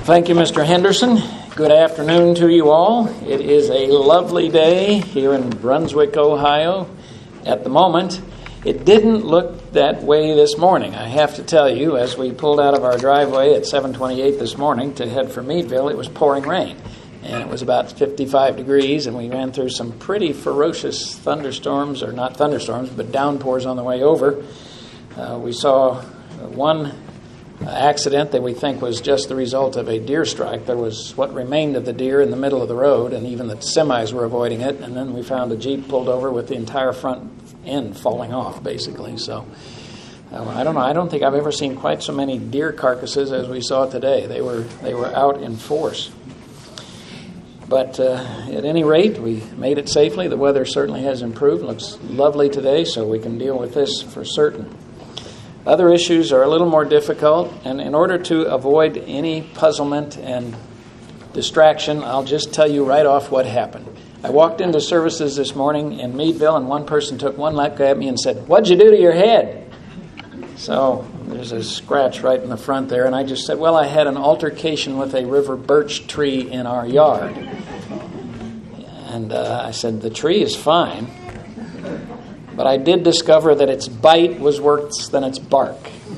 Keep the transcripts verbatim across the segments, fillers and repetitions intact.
Thank you, Mister Henderson. Good afternoon to you all. It is a lovely day here in Brunswick, Ohio. At the moment, it didn't look that way this morning. I have to tell you, as we pulled out of our driveway at seven twenty-eight this morning to head for Meadville, it was pouring rain. And it was about fifty-five degrees, and we ran through some pretty ferocious thunderstorms, or not thunderstorms, but downpours on the way over. Uh, we saw one accident that we think was just the result of a deer strike. There was what remained of the deer in the middle of the road, and even the semis were avoiding it. And then we found a Jeep pulled over with the entire front end falling off, basically. So uh, I don't know. I don't think I've ever seen quite so many deer carcasses as we saw today. They were they were out in force. But uh, at any rate, we made it safely. The weather certainly has improved. It looks lovely today, so we can deal with this for certain. Other issues are a little more difficult, and in order to avoid any puzzlement and distraction, I'll just tell you right off what happened. I walked into services this morning in Meadville, and one person took one look at me and said, "What'd you do to your head?" So there's a scratch right in the front there, and I just said, well, I had an altercation with a river birch tree in our yard. And uh, I said, the tree is fine, but I did discover that its bite was worse than its bark.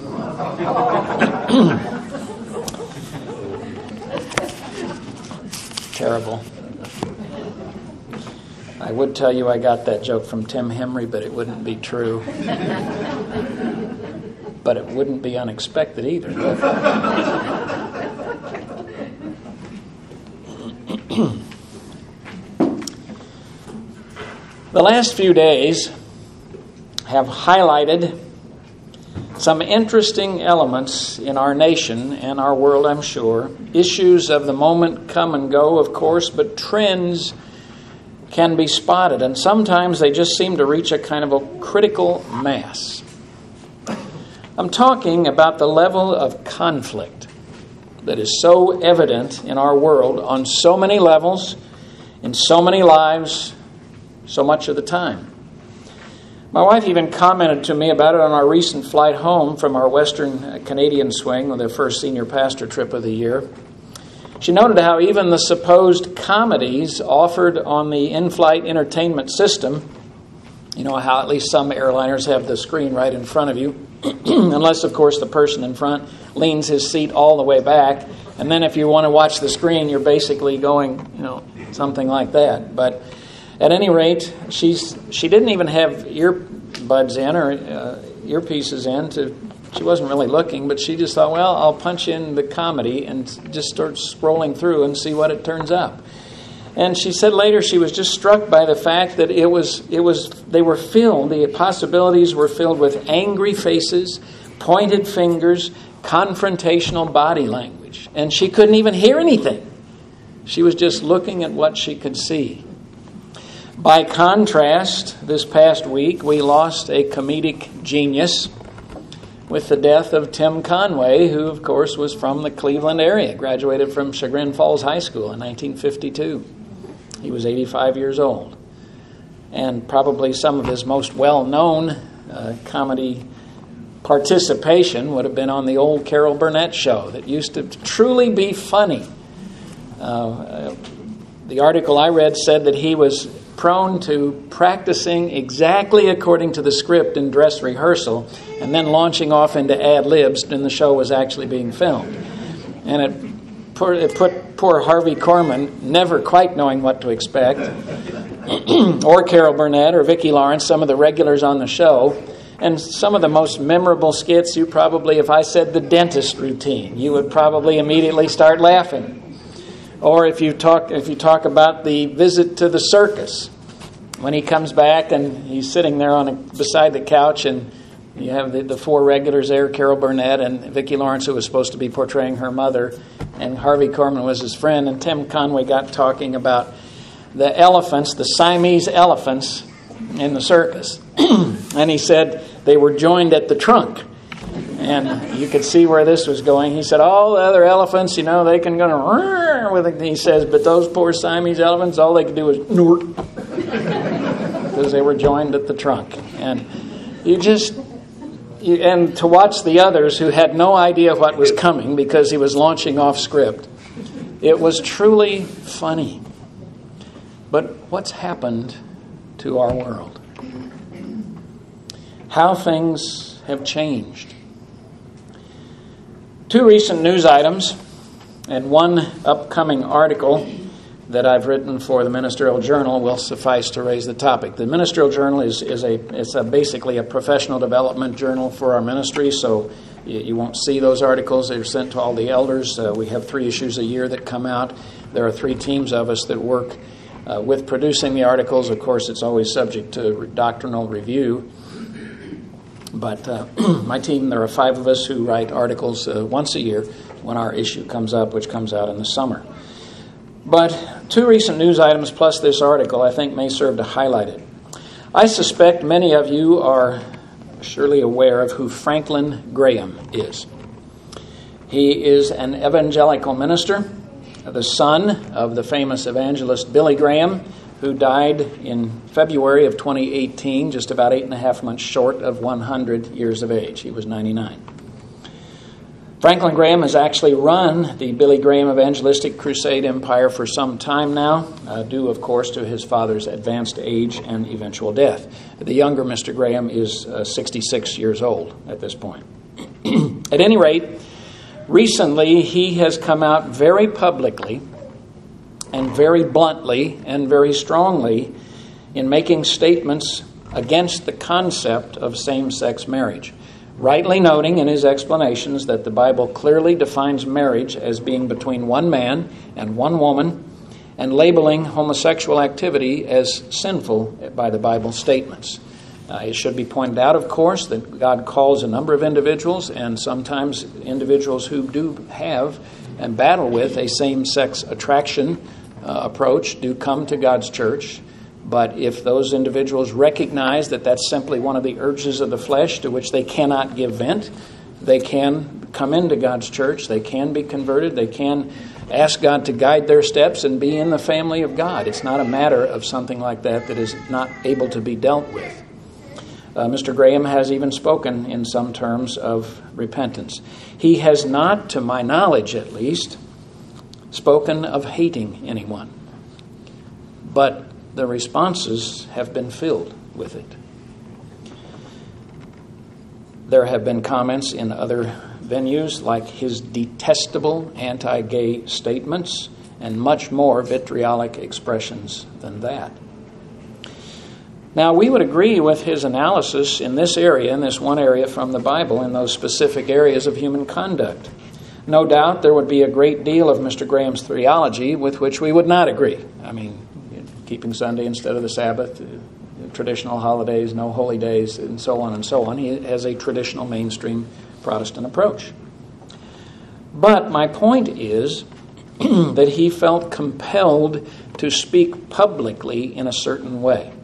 Terrible. I would tell you I got that joke from Tim Henry, but it wouldn't be true. But it wouldn't be unexpected either. The last few days have highlighted some interesting elements in our nation and our world, I'm sure. Issues of the moment come and go, of course, but trends can be spotted, and sometimes they just seem to reach a kind of a critical mass. I'm talking about the level of conflict that is so evident in our world on so many levels, in so many lives, so much of the time. My wife even commented to me about it on our recent flight home from our Western Canadian swing, the first senior pastor trip of the year. She noted how even the supposed comedies offered on the in-flight entertainment system, you know how at least some airliners have the screen right in front of you, unless, of course, the person in front leans his seat all the way back. And then if you want to watch the screen, you're basically going, you know, something like that. But at any rate, she's she didn't even have earbuds in or uh, earpieces in. To, she wasn't really looking, but she just thought, well, I'll punch in the comedy and just start scrolling through and see what it turns up. And she said later she was just struck by the fact that it was it was they were filled, the possibilities were filled with angry faces, pointed fingers, confrontational body language. And she couldn't even hear anything. She was just looking at what she could see. By contrast, this past week we lost a comedic genius with the death of Tim Conway, who of course was from the Cleveland area, graduated from Chagrin Falls High School in nineteen fifty-two. He was eighty-five years old. And probably some of his most well-known uh, comedy participation would have been on the old Carol Burnett show that used to truly be funny. Uh, uh, the article I read said that he was prone to practicing exactly according to the script in dress rehearsal and then launching off into ad-libs when the show was actually being filmed. And it It put poor Harvey Korman never quite knowing what to expect, or Carol Burnett or Vicki Lawrence, some of the regulars on the show. And some of the most memorable skits, you probably, if I said the dentist routine, you would probably immediately start laughing. Or if you talk if you talk about the visit to the circus, when he comes back and he's sitting there on a, beside the couch, and you have the, the four regulars there, Carol Burnett and Vicki Lawrence, who was supposed to be portraying her mother, and Harvey Korman was his friend, and Tim Conway got talking about the elephants, the Siamese elephants in the circus. And he said they were joined at the trunk. And you could see where this was going. He said, all the other elephants, you know, they can go with it. He says, but those poor Siamese elephants, all they could do was nort, because they were joined at the trunk. And you just... And to watch the others who had no idea what was coming because he was launching off script, It was truly funny. But what's happened to our world? How things have changed. Two recent news items and one upcoming article that I've written for the Ministerial Journal will suffice to raise the topic. The Ministerial Journal is, is a it's a basically a professional development journal for our ministry, so you, you won't see those articles. They're sent to all the elders. Uh, we have three issues a year that come out. There are three teams of us that work uh, with producing the articles. Of course, it's always subject to doctrinal review. But uh, my team, there are five of us who write articles uh, once a year when our issue comes up, which comes out in the summer. But two recent news items plus this article I think may serve to highlight it. I suspect many of you are surely aware of who Franklin Graham is. He is an evangelical minister, the son of the famous evangelist Billy Graham, who died in February of twenty eighteen, just about eight and a half months short of one hundred years of age. He was ninety-nine. Franklin Graham has actually run the Billy Graham Evangelistic Crusade Empire for some time now, uh, due, of course, to his father's advanced age and eventual death. The younger Mister Graham is uh, sixty-six years old at this point. At any rate, recently he has come out very publicly and very bluntly and very strongly in making statements against the concept of same-sex marriage, rightly noting in his explanations that the Bible clearly defines marriage as being between one man and one woman, and labeling homosexual activity as sinful by the Bible statements. Uh, it should be pointed out, of course, that God calls a number of individuals, and sometimes individuals who do have and battle with a same-sex attraction uh, approach do come to God's church. But if those individuals recognize that that's simply one of the urges of the flesh to which they cannot give vent, they can come into God's church, they can be converted, they can ask God to guide their steps and be in the family of God. It's not a matter of something like that that is not able to be dealt with. Uh, Mister Graham has even spoken in some terms of repentance. He has not, to my knowledge at least, spoken of hating anyone. But the responses have been filled with it. There have been comments in other venues like his detestable anti-gay statements and much more vitriolic expressions than that. Now, we would agree with his analysis in this area, in this one area from the Bible, in those specific areas of human conduct. No doubt there would be a great deal of Mister Graham's theology with which we would not agree. I mean, keeping Sunday instead of the Sabbath, traditional holidays, no holy days, and so on and so on. He has a traditional mainstream Protestant approach. But my point is that he felt compelled to speak publicly in a certain way.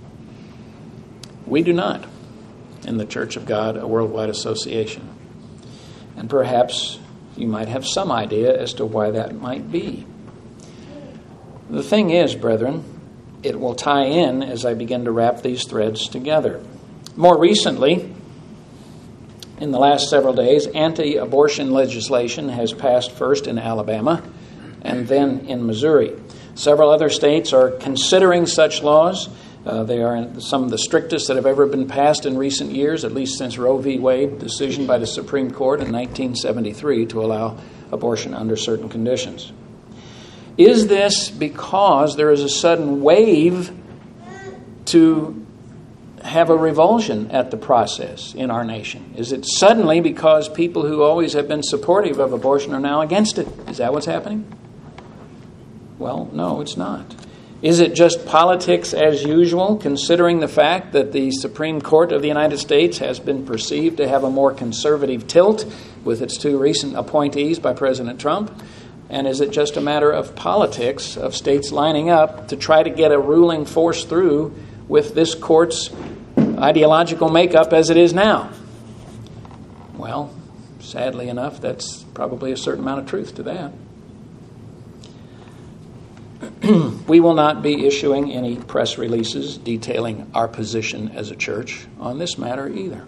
We do not in the Church of God, a worldwide association. And perhaps you might have some idea as to why that might be. The thing is, brethren, it will tie in as I begin to wrap these threads together. More recently, in the last several days, anti-abortion legislation has passed first in Alabama and then in Missouri. Several other states are considering such laws. Uh, they are some of the strictest that have ever been passed in recent years, at least since Roe v. Wade decision by the Supreme Court in nineteen seventy-three to allow abortion under certain conditions. Is this because there is a sudden wave to have a revulsion at the process in our nation? Is it suddenly because people who always have been supportive of abortion are now against it? Is that what's happening? Well, no, it's not. Is it just politics as usual, considering the fact that the Supreme Court of the United States has been perceived to have a more conservative tilt with its two recent appointees by President Trump? And is it just a matter of politics, of states lining up to try to get a ruling force through with this court's ideological makeup as it is now? Well, sadly enough, that's probably a certain amount of truth to that. We will not be issuing any press releases detailing our position as a church on this matter either.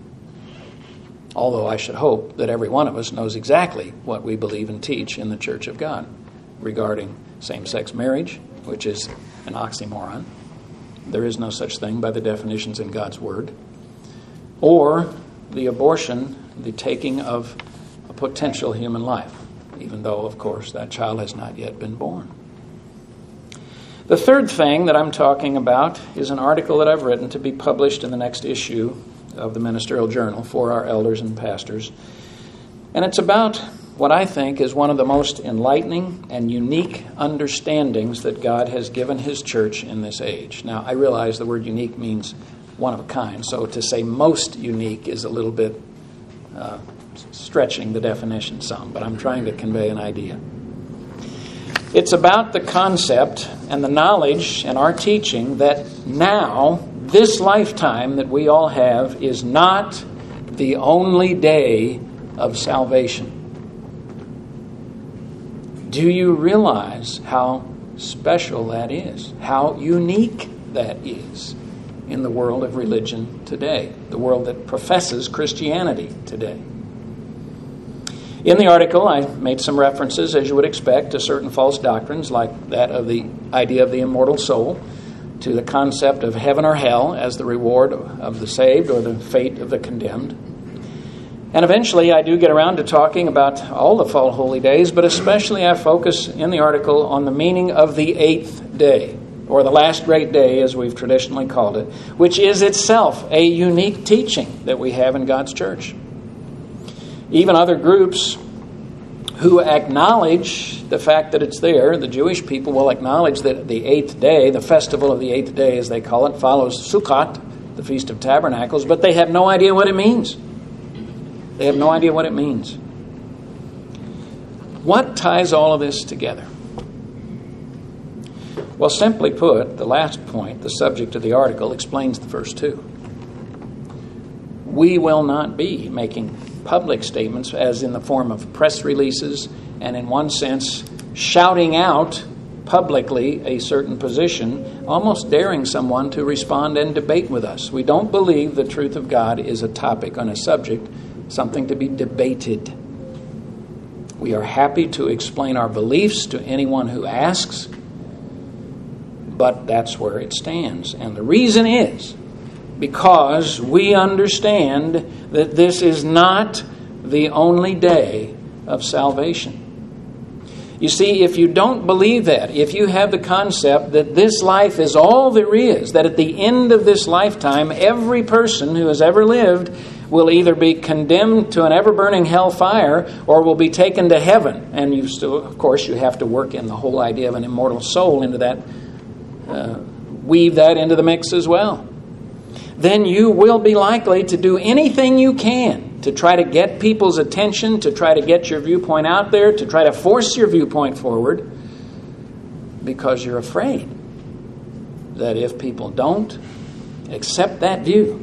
Although I should hope that every one of us knows exactly what we believe and teach in the Church of God. regarding same-sex marriage, which is an oxymoron. There is no such thing by the definitions in God's Word. Or the abortion, the taking of a potential human life, even though, of course, that child has not yet been born. The third thing that I'm talking about is an article that I've written to be published in the next issue of the Ministerial Journal for our elders and pastors. And it's about what I think is one of the most enlightening and unique understandings that God has given His church in this age. Now, I realize the word unique means one of a kind, so to say most unique is a little bit uh, stretching the definition some, but I'm trying to convey an idea. It's about the concept and the knowledge and our teaching that now, this lifetime that we all have is not the only day of salvation. Do you realize how special that is? How unique that is in the world of religion today, the world that professes Christianity today? In the article, I made some references, as you would expect, to certain false doctrines like that of the idea of the immortal soul, to the concept of heaven or hell as the reward of the saved or the fate of the condemned. And eventually I do get around to talking about all the fall holy days, but especially I focus in the article on the meaning of the eighth day, or the last great day as we've traditionally called it, which is itself a unique teaching that we have in God's church. Even other groups who acknowledge the fact that it's there, the Jewish people will acknowledge that the eighth day, the festival of the eighth day as they call it, follows Sukkot, the Feast of Tabernacles, but they have no idea what it means. They have no idea what it means. What ties all of this together? Well, simply put, the last point, the subject of the article, explains the first two. We will not be making public statements as in the form of press releases and in one sense shouting out publicly a certain position, almost daring someone to respond and debate with us. We don't believe the truth of God is a topic on a subject, something to be debated. We are happy to explain our beliefs to anyone who asks, but that's where it stands. And the reason is because we understand that this is not the only day of salvation. You see, if you don't believe that, if you have the concept that this life is all there is, that at the end of this lifetime, every person who has ever lived will either be condemned to an ever-burning hell fire or will be taken to heaven. And you still, of course, you have to work in the whole idea of an immortal soul into that, uh, weave that into the mix as well. Then you will be likely to do anything you can to try to get people's attention, to try to get your viewpoint out there, to try to force your viewpoint forward, because you're afraid that if people don't accept that view,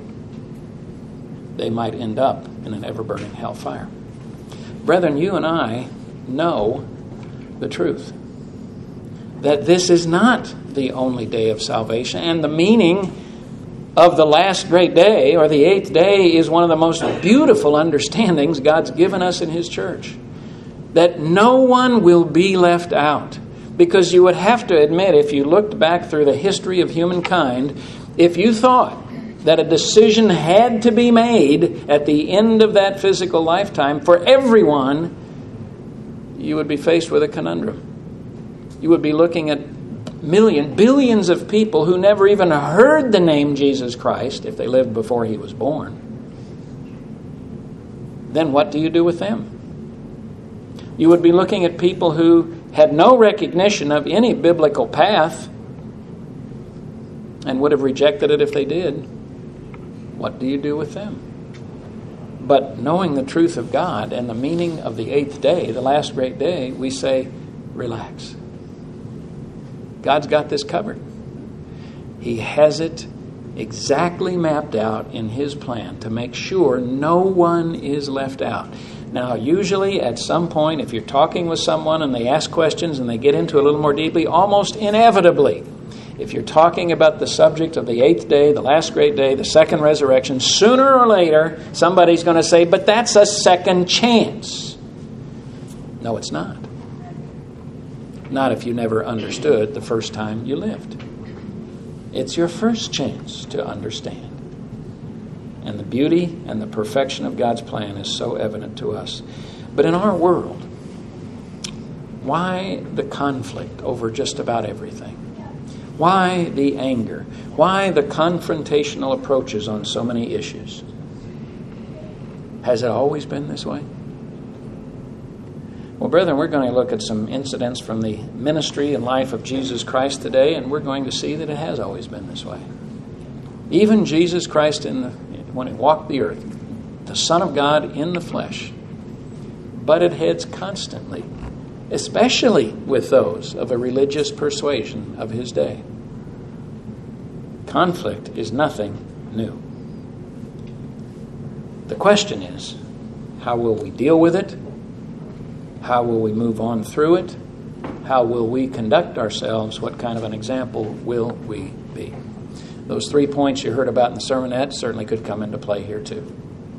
they might end up in an ever-burning hellfire. Brethren, you and I know the truth, that this is not the only day of salvation, and the meaning of the last great day, or the eighth day, is one of the most beautiful understandings God's given us in His church. That no one will be left out. Because you would have to admit, if you looked back through the history of humankind, if you thought that a decision had to be made at the end of that physical lifetime for everyone, you would be faced with a conundrum. You would be looking at millions, billions of people who never even heard the name Jesus Christ if they lived before He was born. Then what do you do with them? You would be looking at people who had no recognition of any biblical path and would have rejected it if they did. What do you do with them? But knowing the truth of God and the meaning of the eighth day, the last great day, we say, relax. God's got this covered. He has it exactly mapped out in His plan to make sure no one is left out. Now, usually at some point, if you're talking with someone and they ask questions and they get into it a little more deeply, almost inevitably, if you're talking about the subject of the eighth day, the last great day, the second resurrection, sooner or later, somebody's going to say, but that's a second chance. No, it's not. Not if you never understood the first time you lived. It's your first chance to understand. And the beauty and the perfection of God's plan is so evident to us. But in our world, why the conflict over just about everything? Why the anger? Why the confrontational approaches on so many issues? Has it always been this way? Well, brethren, we're going to look at some incidents from the ministry and life of Jesus Christ today, and we're going to see that it has always been this way. Even Jesus Christ, in the, when he walked the earth, the Son of God in the flesh, butted heads constantly, especially with those of a religious persuasion of his day. Conflict is nothing new. The question is, how will we deal with it? How will we move on through it? How will we conduct ourselves? What kind of an example will we be? Those three points you heard about in the sermonette certainly could come into play here too.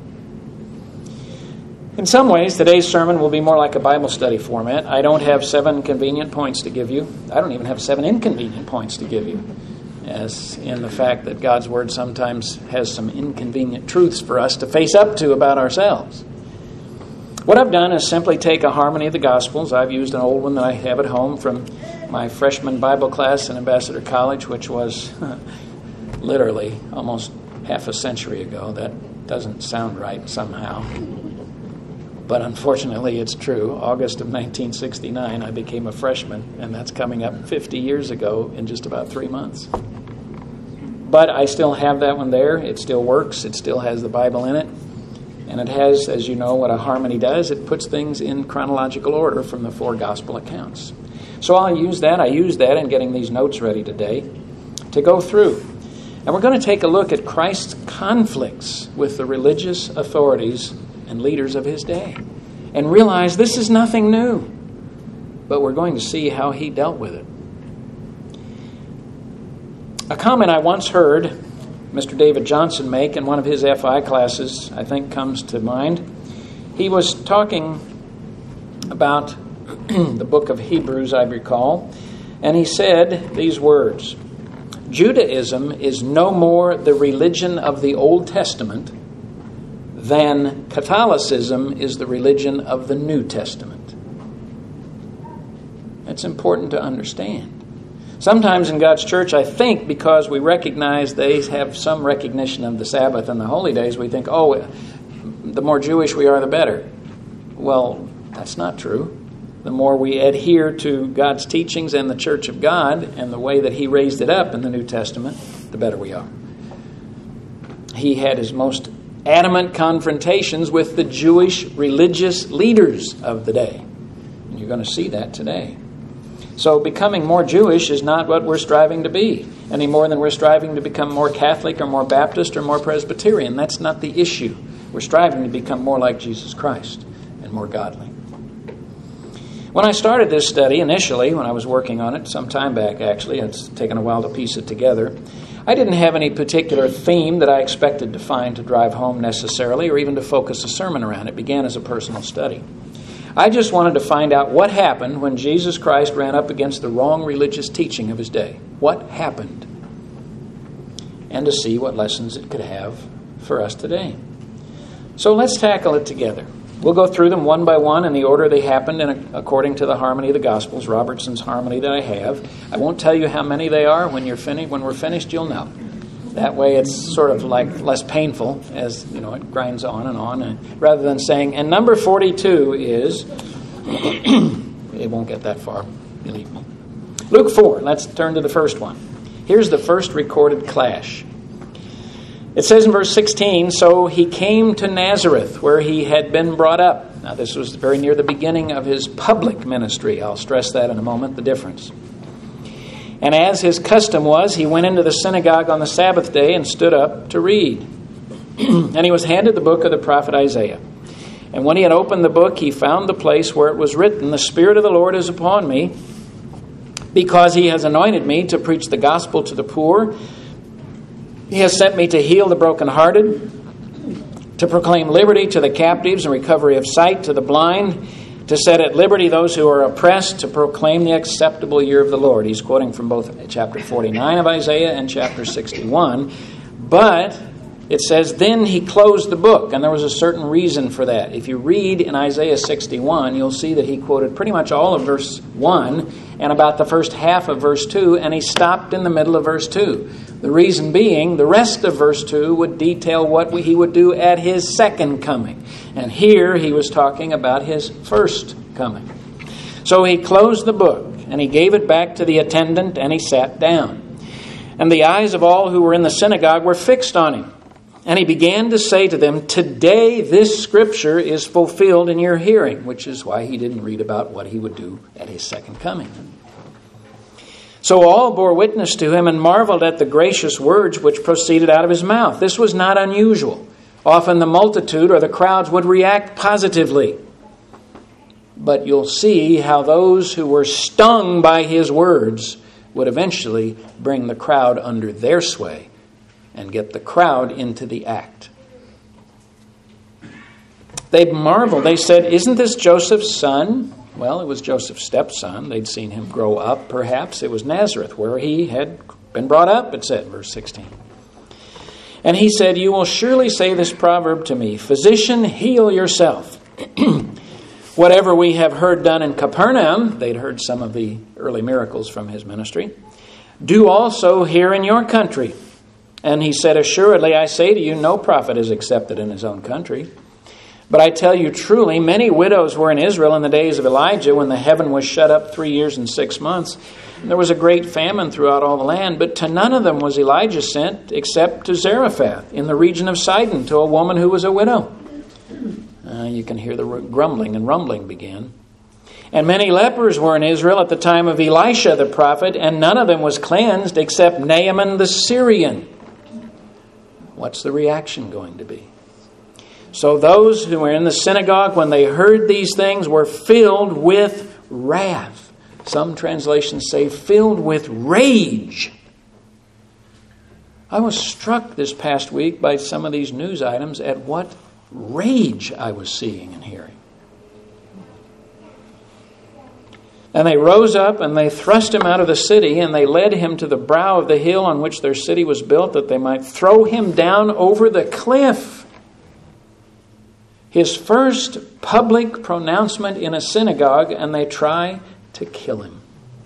In some ways, today's sermon will be more like a Bible study format. I don't have seven convenient points to give you. I don't even have seven inconvenient points to give you, as in the fact that God's Word sometimes has some inconvenient truths for us to face up to about ourselves. What I've done is simply take a harmony of the Gospels. I've used an old one that I have at home from my freshman Bible class in Ambassador College, which was literally almost half a century ago. That doesn't sound right somehow. But unfortunately, it's true. August of nineteen sixty-nine, I became a freshman, and that's coming up fifty years ago in just about three months. But I still have that one there. It still works. It still has the Bible in it. And it has, as you know, what a harmony does. It puts things in chronological order from the four gospel accounts. So I'll use that. I used that in getting these notes ready today to go through. And we're going to take a look at Christ's conflicts with the religious authorities and leaders of his day and realize this is nothing new. But we're going to see how he dealt with it. A comment I once heard Mister David Johnson make in one of his F I classes, I think, comes to mind. He was talking about the book of Hebrews, I recall, and he said these words: Judaism is no more the religion of the Old Testament than Catholicism is the religion of the New Testament. That's important to understand. Sometimes in God's church, I think because we recognize they have some recognition of the Sabbath and the holy days, we think, oh, the more Jewish we are, the better. Well, that's not true. The more we adhere to God's teachings and the church of God and the way that he raised it up in the New Testament, the better we are. He had his most adamant confrontations with the Jewish religious leaders of the day. And you're going to see that today. So becoming more Jewish is not what we're striving to be, any more than we're striving to become more Catholic or more Baptist or more Presbyterian. That's not the issue. We're striving to become more like Jesus Christ and more godly. When I started this study initially, when I was working on it, some time back actually, it's taken a while to piece it together, I didn't have any particular theme that I expected to find to drive home necessarily or even to focus a sermon around. It began as a personal study. I just wanted to find out what happened when Jesus Christ ran up against the wrong religious teaching of his day. What happened? And to see what lessons it could have for us today. So let's tackle it together. We'll go through them one by one in the order they happened and according to the harmony of the Gospels, Robertson's harmony that I have. I won't tell you how many they are. When you're finished, when we're finished, you'll know. That way it's sort of like less painful as, you know, it grinds on and on. And rather than saying, and number forty-two is, it won't get that far, believe me. Luke four, let's turn to the first one. Here's the first recorded clash. It says in verse sixteen, so he came to Nazareth, where he had been brought up. Now this was very near the beginning of his public ministry. I'll stress that in a moment, the difference. And as his custom was, he went into the synagogue on the Sabbath day and stood up to read. And he was handed the book of the prophet Isaiah. And when he had opened the book, he found the place where it was written, the Spirit of the Lord is upon me, because he has anointed me to preach the gospel to the poor. He has sent me to heal the brokenhearted, to proclaim liberty to the captives and recovery of sight to the blind, to set at liberty those who are oppressed, to proclaim the acceptable year of the Lord. He's quoting from both chapter forty-nine of Isaiah and chapter sixty-one. But it says, then he closed the book, and there was a certain reason for that. If you read in Isaiah sixty-one, you'll see that he quoted pretty much all of verse one and about the first half of verse two, and he stopped in the middle of verse two. The reason being, the rest of verse two would detail what he would do at his second coming. And here he was talking about his first coming. So he closed the book, and he gave it back to the attendant, and he sat down. And the eyes of all who were in the synagogue were fixed on him. And he began to say to them, today this scripture is fulfilled in your hearing, which is why he didn't read about what he would do at his second coming. So all bore witness to him and marveled at the gracious words which proceeded out of his mouth. This was not unusual. Often the multitude or the crowds would react positively. But you'll see how those who were stung by his words would eventually bring the crowd under their sway and get the crowd into the act. They marveled. They said, isn't this Joseph's son? Well, it was Joseph's stepson. They'd seen him grow up, perhaps. It was Nazareth, where he had been brought up, it said, verse sixteen. And he said, you will surely say this proverb to me, physician, heal yourself. Whatever we have heard done in Capernaum, they'd heard some of the early miracles from his ministry, do also here in your country. And he said, assuredly, I say to you, no prophet is accepted in his own country. But I tell you truly, many widows were in Israel in the days of Elijah, when the heaven was shut up three years and six months. And there was a great famine throughout all the land, but to none of them was Elijah sent, except to Zarephath, in the region of Sidon, to a woman who was a widow. Uh, you can hear the grumbling and rumbling begin. And many lepers were in Israel at the time of Elisha the prophet, and none of them was cleansed, except Naaman the Syrian. What's the reaction going to be? So those who were in the synagogue, when they heard these things, were filled with wrath. Some translations say filled with rage. I was struck this past week by some of these news items at what rage I was seeing and hearing. And they rose up and they thrust him out of the city, and they led him to the brow of the hill on which their city was built, that they might throw him down over the cliff. His first public pronouncement in a synagogue, and they try to kill him.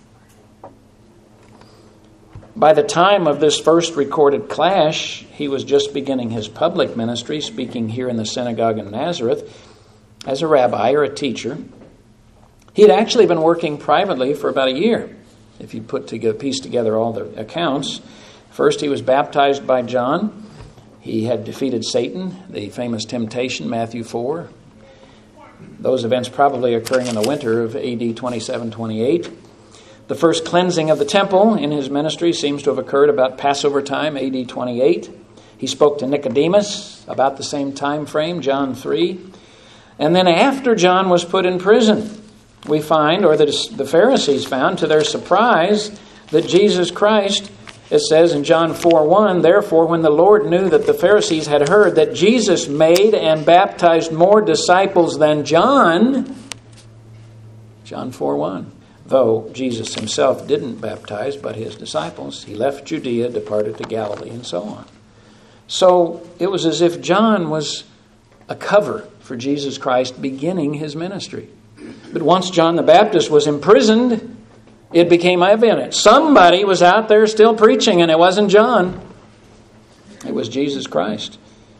By the time of this first recorded clash, he was just beginning his public ministry, speaking here in the synagogue in Nazareth as a rabbi or a teacher. He had actually been working privately for about a year, if you put together, piece together all the accounts. First, he was baptized by John. He had defeated Satan, the famous temptation, Matthew four. Those events probably occurring in the winter of A D twenty-seven twenty-eight. The first cleansing of the temple in his ministry seems to have occurred about Passover time, A D twenty-eight. He spoke to Nicodemus about the same time frame, John three. And then after John was put in prison, we find, or the, the Pharisees found, to their surprise, that Jesus Christ, it says in John four one, therefore when the Lord knew that the Pharisees had heard that Jesus made and baptized more disciples than John, John four one, though Jesus himself didn't baptize but his disciples, he left Judea, departed to Galilee, and so on. So it was as if John was a cover for Jesus Christ beginning his ministry. But once John the Baptist was imprisoned, it became evident. Somebody was out there still preaching, and it wasn't John. It was Jesus Christ.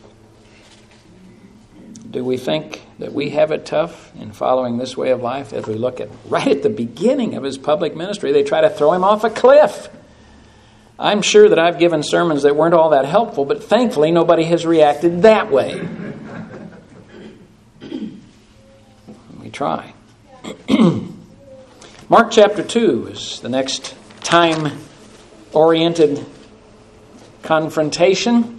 Do we think that we have it tough in following this way of life? As we look at right at the beginning of his public ministry, they try to throw him off a cliff. I'm sure that I've given sermons that weren't all that helpful, but thankfully nobody has reacted that way. We try. Mark chapter two is the next time-oriented confrontation.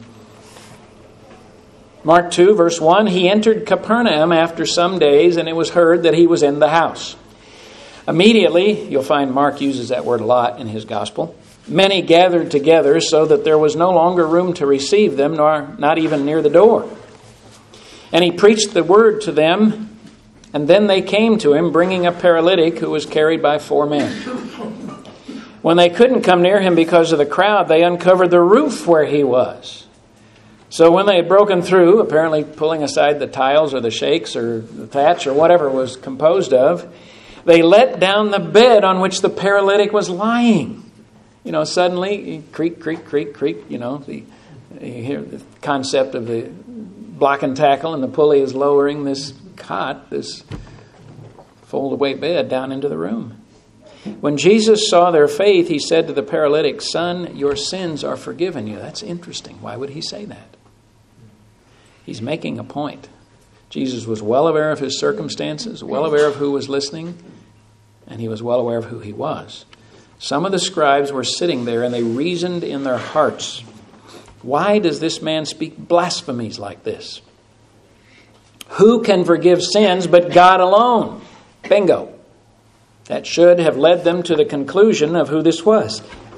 Mark two, verse one, he entered Capernaum after some days, and it was heard that he was in the house. Immediately, you'll find Mark uses that word a lot in his gospel, many gathered together so that there was no longer room to receive them, nor not even near the door. And he preached the word to them And then they came to him, bringing a paralytic who was carried by four men. When they couldn't come near him because of the crowd, they uncovered the roof where he was. So when they had broken through, apparently pulling aside the tiles or the shakes or the thatch or whatever it was composed of, they let down the bed on which the paralytic was lying. You know, suddenly, creak, creak, creak, creak, you know, the, you hear the concept of the block and tackle, and the pulley is lowering this cot, this fold-away bed, down into the room. When Jesus saw their faith, he said to the paralytic, "Son, your sins are forgiven you." That's interesting. Why would he say that? He's making a point. Jesus was well aware of his circumstances, well aware of who was listening, and he was well aware of who he was. Some of the scribes were sitting there, and they reasoned in their hearts, "Why does this man speak blasphemies like this? Who can forgive sins but God alone?" Bingo. That should have led them to the conclusion of who this was.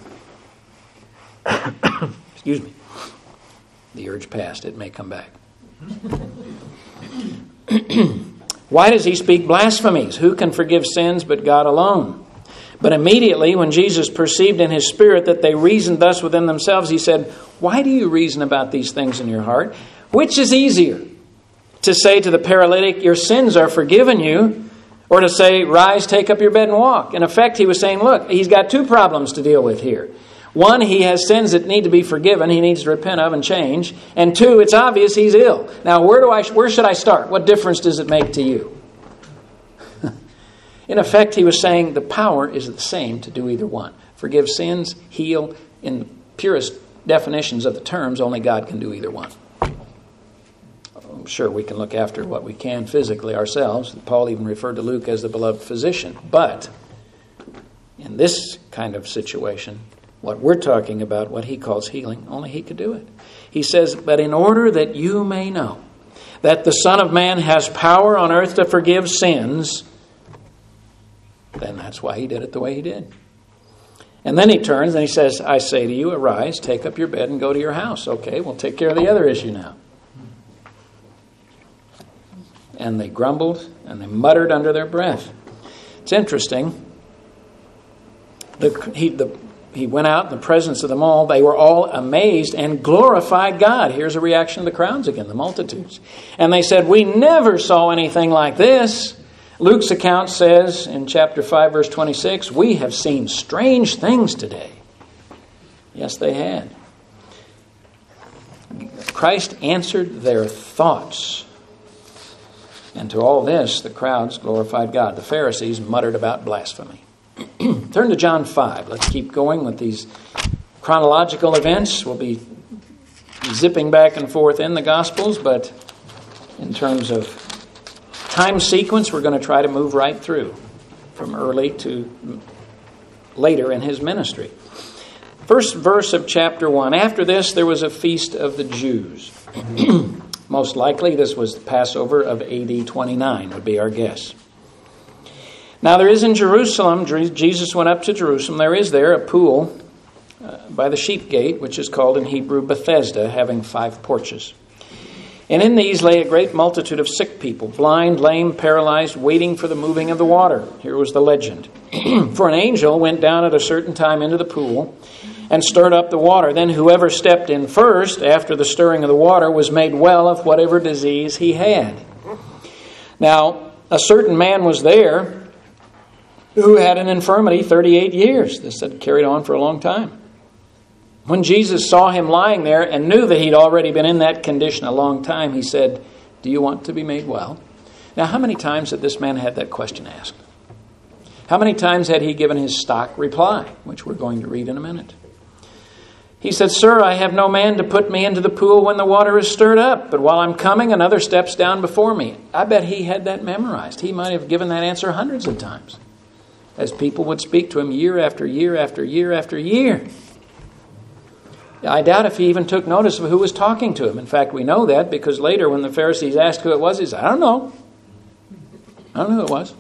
Excuse me. The urge passed. It may come back. Why does he speak blasphemies? Who can forgive sins but God alone? But immediately when Jesus perceived in his spirit that they reasoned thus within themselves, he said, "Why do you reason about these things in your heart? Which is easier, to say to the paralytic, 'Your sins are forgiven you,' or to say, 'Rise, take up your bed and walk'?" In effect, he was saying, look, he's got two problems to deal with here. One, he has sins that need to be forgiven, he needs to repent of and change. And two, it's obvious he's ill. Now, where do I? Where should I start? What difference does it make to you? In effect, he was saying the power is the same to do either one. Forgive sins, heal. In the purest definitions of the terms, only God can do either one. I'm sure we can look after what we can physically ourselves. Paul even referred to Luke as the beloved physician. But in this kind of situation, what we're talking about, what he calls healing, only he could do it. He says, "But in order that you may know that the Son of Man has power on earth to forgive sins," then that's why he did it the way he did. And then he turns and he says, "I say to you, arise, take up your bed and go to your house." Okay, we'll take care of the other issue now. And they grumbled and they muttered under their breath. It's interesting. The, he, the, he went out in the presence of them all. They were all amazed and glorified God. Here's a reaction of the crowds again, the multitudes. And they said, "We never saw anything like this." Luke's account says in chapter five, verse twenty-six, "We have seen strange things today." Yes, they had. Christ answered their thoughts. And to all this, the crowds glorified God. The Pharisees muttered about blasphemy. Turn to John five. Let's keep going with these chronological events. We'll be zipping back and forth in the Gospels, but in terms of time sequence, we're going to try to move right through from early to later in his ministry. First verse of chapter one. After this, there was a feast of the Jews. Most likely, this was the Passover of A D twenty-nine, would be our guess. Now, there is in Jerusalem, Jesus went up to Jerusalem, there is there a pool uh, by the sheep gate, which is called in Hebrew Bethesda, having five porches. And in these lay a great multitude of sick people, blind, lame, paralyzed, waiting for the moving of the water. Here was the legend. For an angel went down at a certain time into the pool and stirred up the water. Then whoever stepped in first, after the stirring of the water, was made well of whatever disease he had. Now, a certain man was there who had an infirmity thirty-eight years. This had carried on for a long time. When Jesus saw him lying there and knew that he'd already been in that condition a long time, he said, "Do you want to be made well?" Now, how many times had this man had that question asked? How many times had he given his stock reply, which we're going to read in a minute? He said, "Sir, I have no man to put me into the pool when the water is stirred up, but while I'm coming, another steps down before me." I bet he had that memorized. He might have given that answer hundreds of times, as people would speak to him year after year after year after year. I doubt if he even took notice of who was talking to him. In fact, we know that because later when the Pharisees asked who it was, he said, "I don't know. I don't know who it was."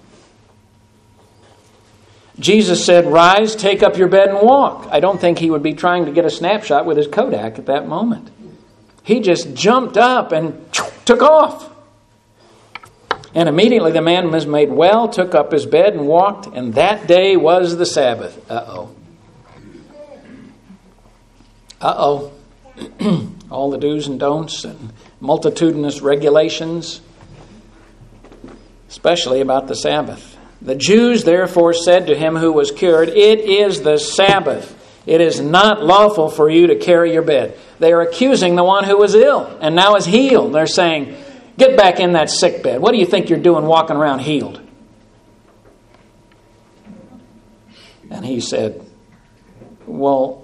Jesus said, "Rise, take up your bed and walk." I don't think he would be trying to get a snapshot with his Kodak at that moment. He just jumped up and took off. And immediately the man was made well, took up his bed and walked, and that day was the Sabbath. Uh-oh. Uh-oh. All the do's and don'ts and multitudinous regulations, especially about the Sabbath. The Jews therefore said to him who was cured, "It is the Sabbath. It is not lawful for you to carry your bed." They are accusing the one who was ill and now is healed. They're saying, "Get back in that sick bed. What do you think you're doing walking around healed?" And he said, "Well,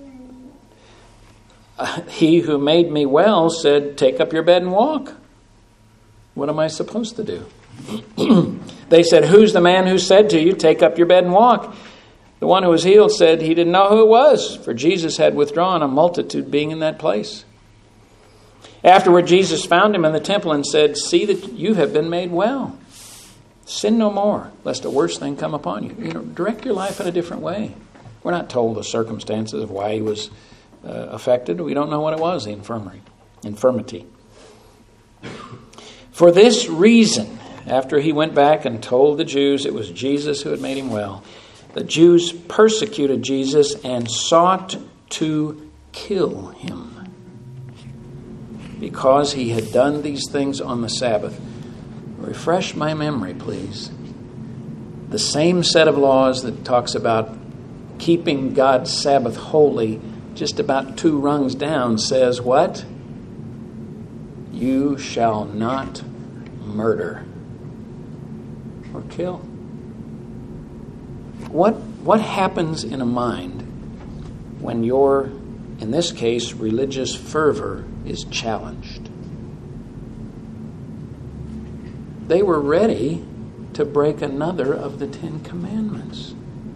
he who made me well said, 'Take up your bed and walk.' What am I supposed to do?" They said, "Who's the man who said to you, 'Take up your bed and walk'?" The one who was healed said he didn't know who it was, for Jesus had withdrawn, a multitude being in that place. Afterward, Jesus found him in the temple and said, "See that you have been made well. Sin no more, lest a worse thing come upon you." You know, direct your life in a different way. We're not told the circumstances of why he was uh, affected. We don't know what it was, the infirmary, infirmity. For this reason, after he went back and told the Jews it was Jesus who had made him well, the Jews persecuted Jesus and sought to kill him because he had done these things on the Sabbath. Refresh my memory, please. The same set of laws that talks about keeping God's Sabbath holy, just about two rungs down, says what? You shall not murder or kill. What what happens in a mind when your, in this case, religious fervor is challenged? They were ready to break another of the Ten Commandments.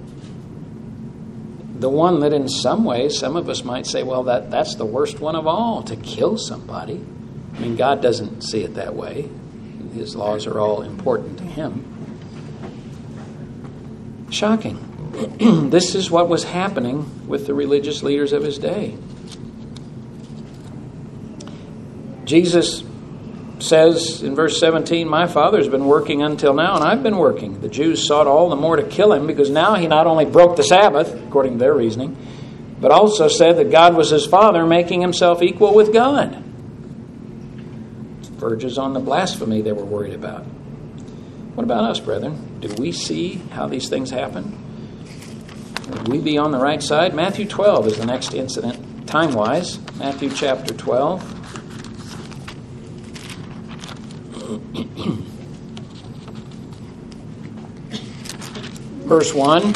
The one that in some ways, some of us might say, well, that, that's the worst one of all, to kill somebody. I mean, God doesn't see it that way. His laws are all important to him. Shocking. This is what was happening with the religious leaders of his day. Jesus says in verse seventeen, "My Father's been working until now, and I've been working." The Jews sought all the more to kill him because now he not only broke the Sabbath, according to their reasoning, but also said that God was his Father, making himself equal with God. Verges on the blasphemy they were worried about. What about us, brethren? Do we see how these things happen? Would we be on the right side? Matthew twelve is the next incident, time-wise. Matthew chapter twelve. Verse one.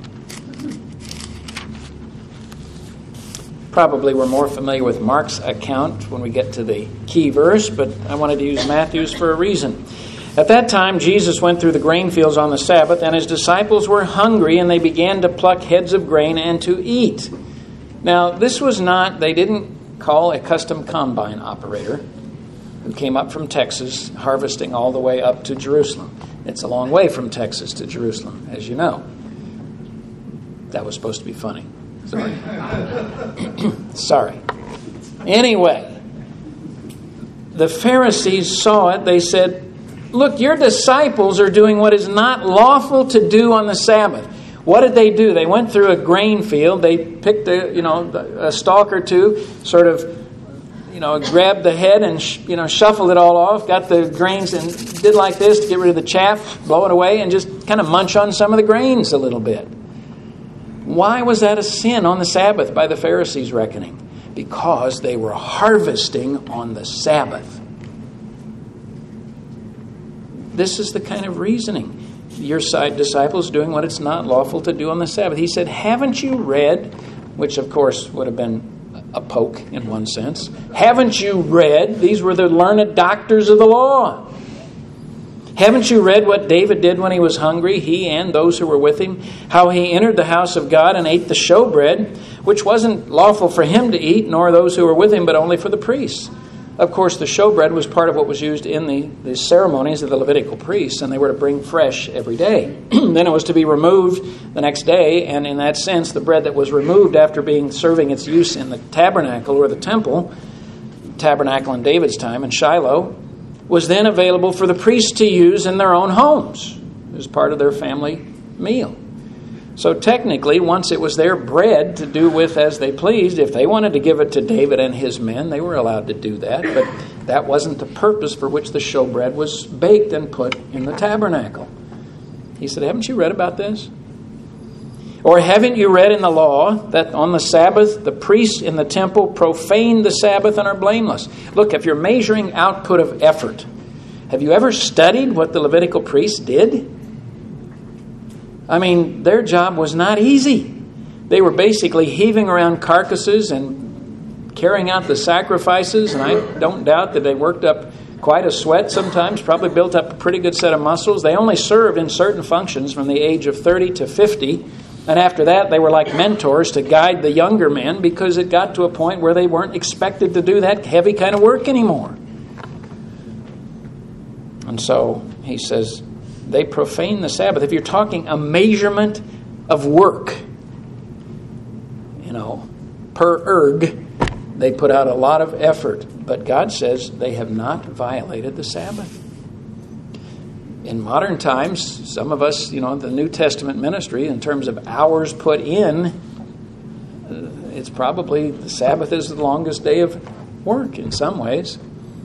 Probably we're more familiar with Mark's account when we get to the key verse, but I wanted to use Matthew's for a reason. At that time, Jesus went through the grain fields on the Sabbath, and his disciples were hungry, and they began to pluck heads of grain and to eat. Now, this was not, they didn't call a custom combine operator who came up from Texas, harvesting all the way up to Jerusalem. It's a long way from Texas to Jerusalem, as you know. That was supposed to be funny. Sorry. Sorry. Anyway, the Pharisees saw it. They said, "Look, your disciples are doing what is not lawful to do on the Sabbath." What did they do? They went through a grain field. They picked a, you know, a stalk or two, sort of, you know, grabbed the head and, sh- you know, shuffled it all off, got the grains and did like this to get rid of the chaff, blow it away, and just kind of munch on some of the grains a little bit. Why was that a sin on the Sabbath by the Pharisees' reckoning? Because they were harvesting on the Sabbath. This is the kind of reasoning. Your side disciples doing what it's not lawful to do on the Sabbath. He said, haven't you read, which of course would have been a poke in one sense. Haven't you read, these were the learned doctors of the law. Haven't you read what David did when he was hungry, he and those who were with him? How he entered the house of God and ate the showbread, which wasn't lawful for him to eat, nor those who were with him, but only for the priests. Of course, the showbread was part of what was used in the, the ceremonies of the Levitical priests, and they were to bring fresh every day. Then it was to be removed the next day, and in that sense, the bread that was removed after being serving its use in the tabernacle or the temple, tabernacle in David's time in Shiloh, was then available for the priests to use in their own homes as part of their family meal. So technically, once it was their bread to do with as they pleased, if they wanted to give it to David and his men, they were allowed to do that. But that wasn't the purpose for which the showbread was baked and put in the tabernacle. He said, haven't you read about this? Or haven't you read in the law that on the Sabbath, the priests in the temple profane the Sabbath and are blameless? Look, if you're measuring output of effort, have you ever studied what the Levitical priests did? I mean, their job was not easy. They were basically heaving around carcasses and carrying out the sacrifices, and I don't doubt that they worked up quite a sweat sometimes, probably built up a pretty good set of muscles. They only served in certain functions from the age of thirty to fifty, and after that they were like mentors to guide the younger men because it got to a point where they weren't expected to do that heavy kind of work anymore. And so he says, they profane the Sabbath. If you're talking a measurement of work, you know, per erg, they put out a lot of effort. But God says they have not violated the Sabbath. In modern times, some of us, you know, the New Testament ministry, in terms of hours put in, it's probably the Sabbath is the longest day of work in some ways.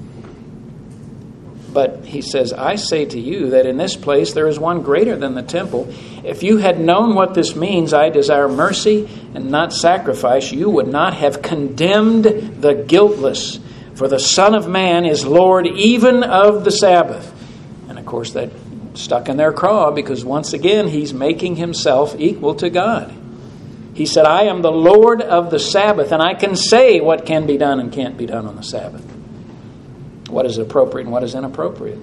But he says, I say to you that in this place there is one greater than the temple. If you had known what this means, I desire mercy and not sacrifice, you would not have condemned the guiltless. For the Son of Man is Lord even of the Sabbath. And of course that stuck in their craw because once again he's making himself equal to God. He said, I am the Lord of the Sabbath, and I can say what can be done and can't be done on the Sabbath. What is appropriate and what is inappropriate.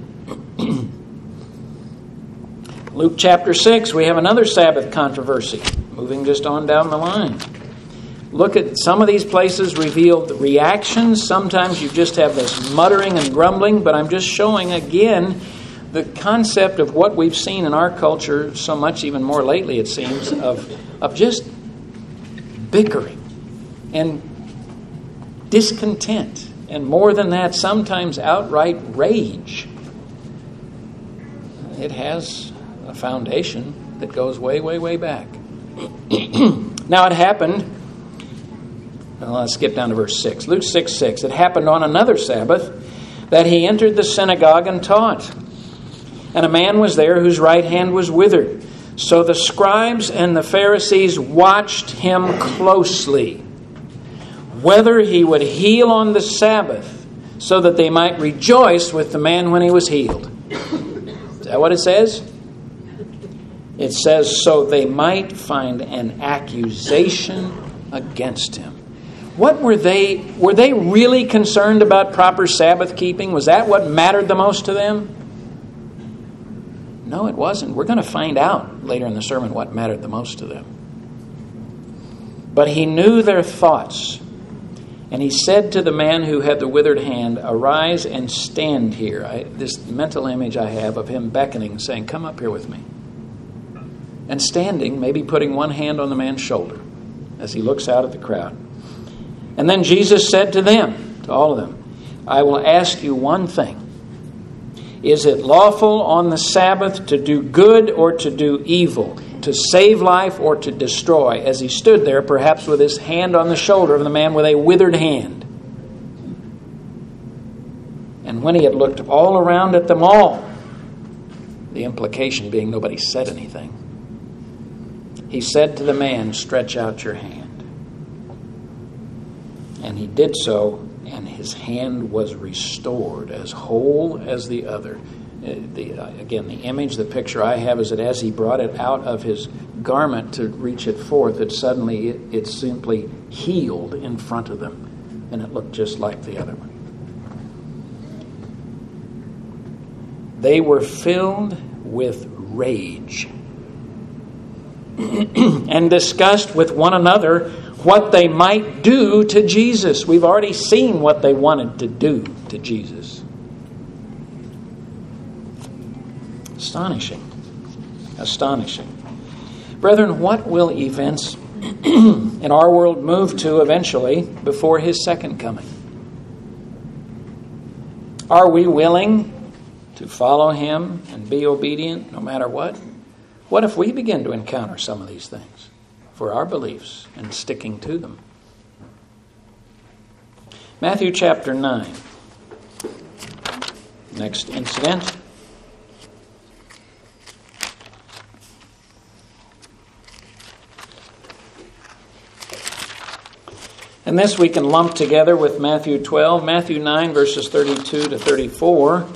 Luke chapter six, we have another Sabbath controversy. Moving just on down the line. Look at some of these places reveal the reactions. Sometimes you just have this muttering and grumbling, but I'm just showing again the concept of what we've seen in our culture so much, even more lately it seems, of, of just bickering and discontent. And more than that, sometimes outright rage. It has a foundation that goes way, way, way back. Now it happened, well, let's skip down to verse six. Luke six six. It happened on another Sabbath that he entered the synagogue and taught. And a man was there whose right hand was withered. So the scribes and the Pharisees watched him closely, whether he would heal on the Sabbath, so that they might rejoice with the man when he was healed. Is that what it says? It says, so they might find an accusation against him. What were they, were they really concerned about proper Sabbath keeping? Was that what mattered the most to them? No, it wasn't. We're going to find out later in the sermon what mattered the most to them. But he knew their thoughts. And he said to the man who had the withered hand, arise and stand here. I, this mental image I have of him beckoning, saying, come up here with me. And standing, maybe putting one hand on the man's shoulder as he looks out at the crowd. And then Jesus said to them, to all of them, I will ask you one thing. Is it lawful on the Sabbath to do good or to do evil, to save life or to destroy? As he stood there, perhaps with his hand on the shoulder of the man with a withered hand. And when he had looked all around at them all, the implication being nobody said anything, he said to the man, stretch out your hand. And he did so, and his hand was restored as whole as the other. The, again, the image, the picture I have is that as he brought it out of his garment to reach it forth, it suddenly, it, it simply healed in front of them. And it looked just like the other one. They were filled with rage and discussed with one another what they might do to Jesus. We've already seen what they wanted to do to Jesus. Astonishing. Astonishing. Brethren, what will events in our world move to eventually before his second coming? Are we willing to follow Him and be obedient no matter what? What if we begin to encounter some of these things for our beliefs and sticking to them? Matthew chapter nine. Next incident. And this we can lump together with Matthew twelve, Matthew nine, verses thirty-two to thirty-four.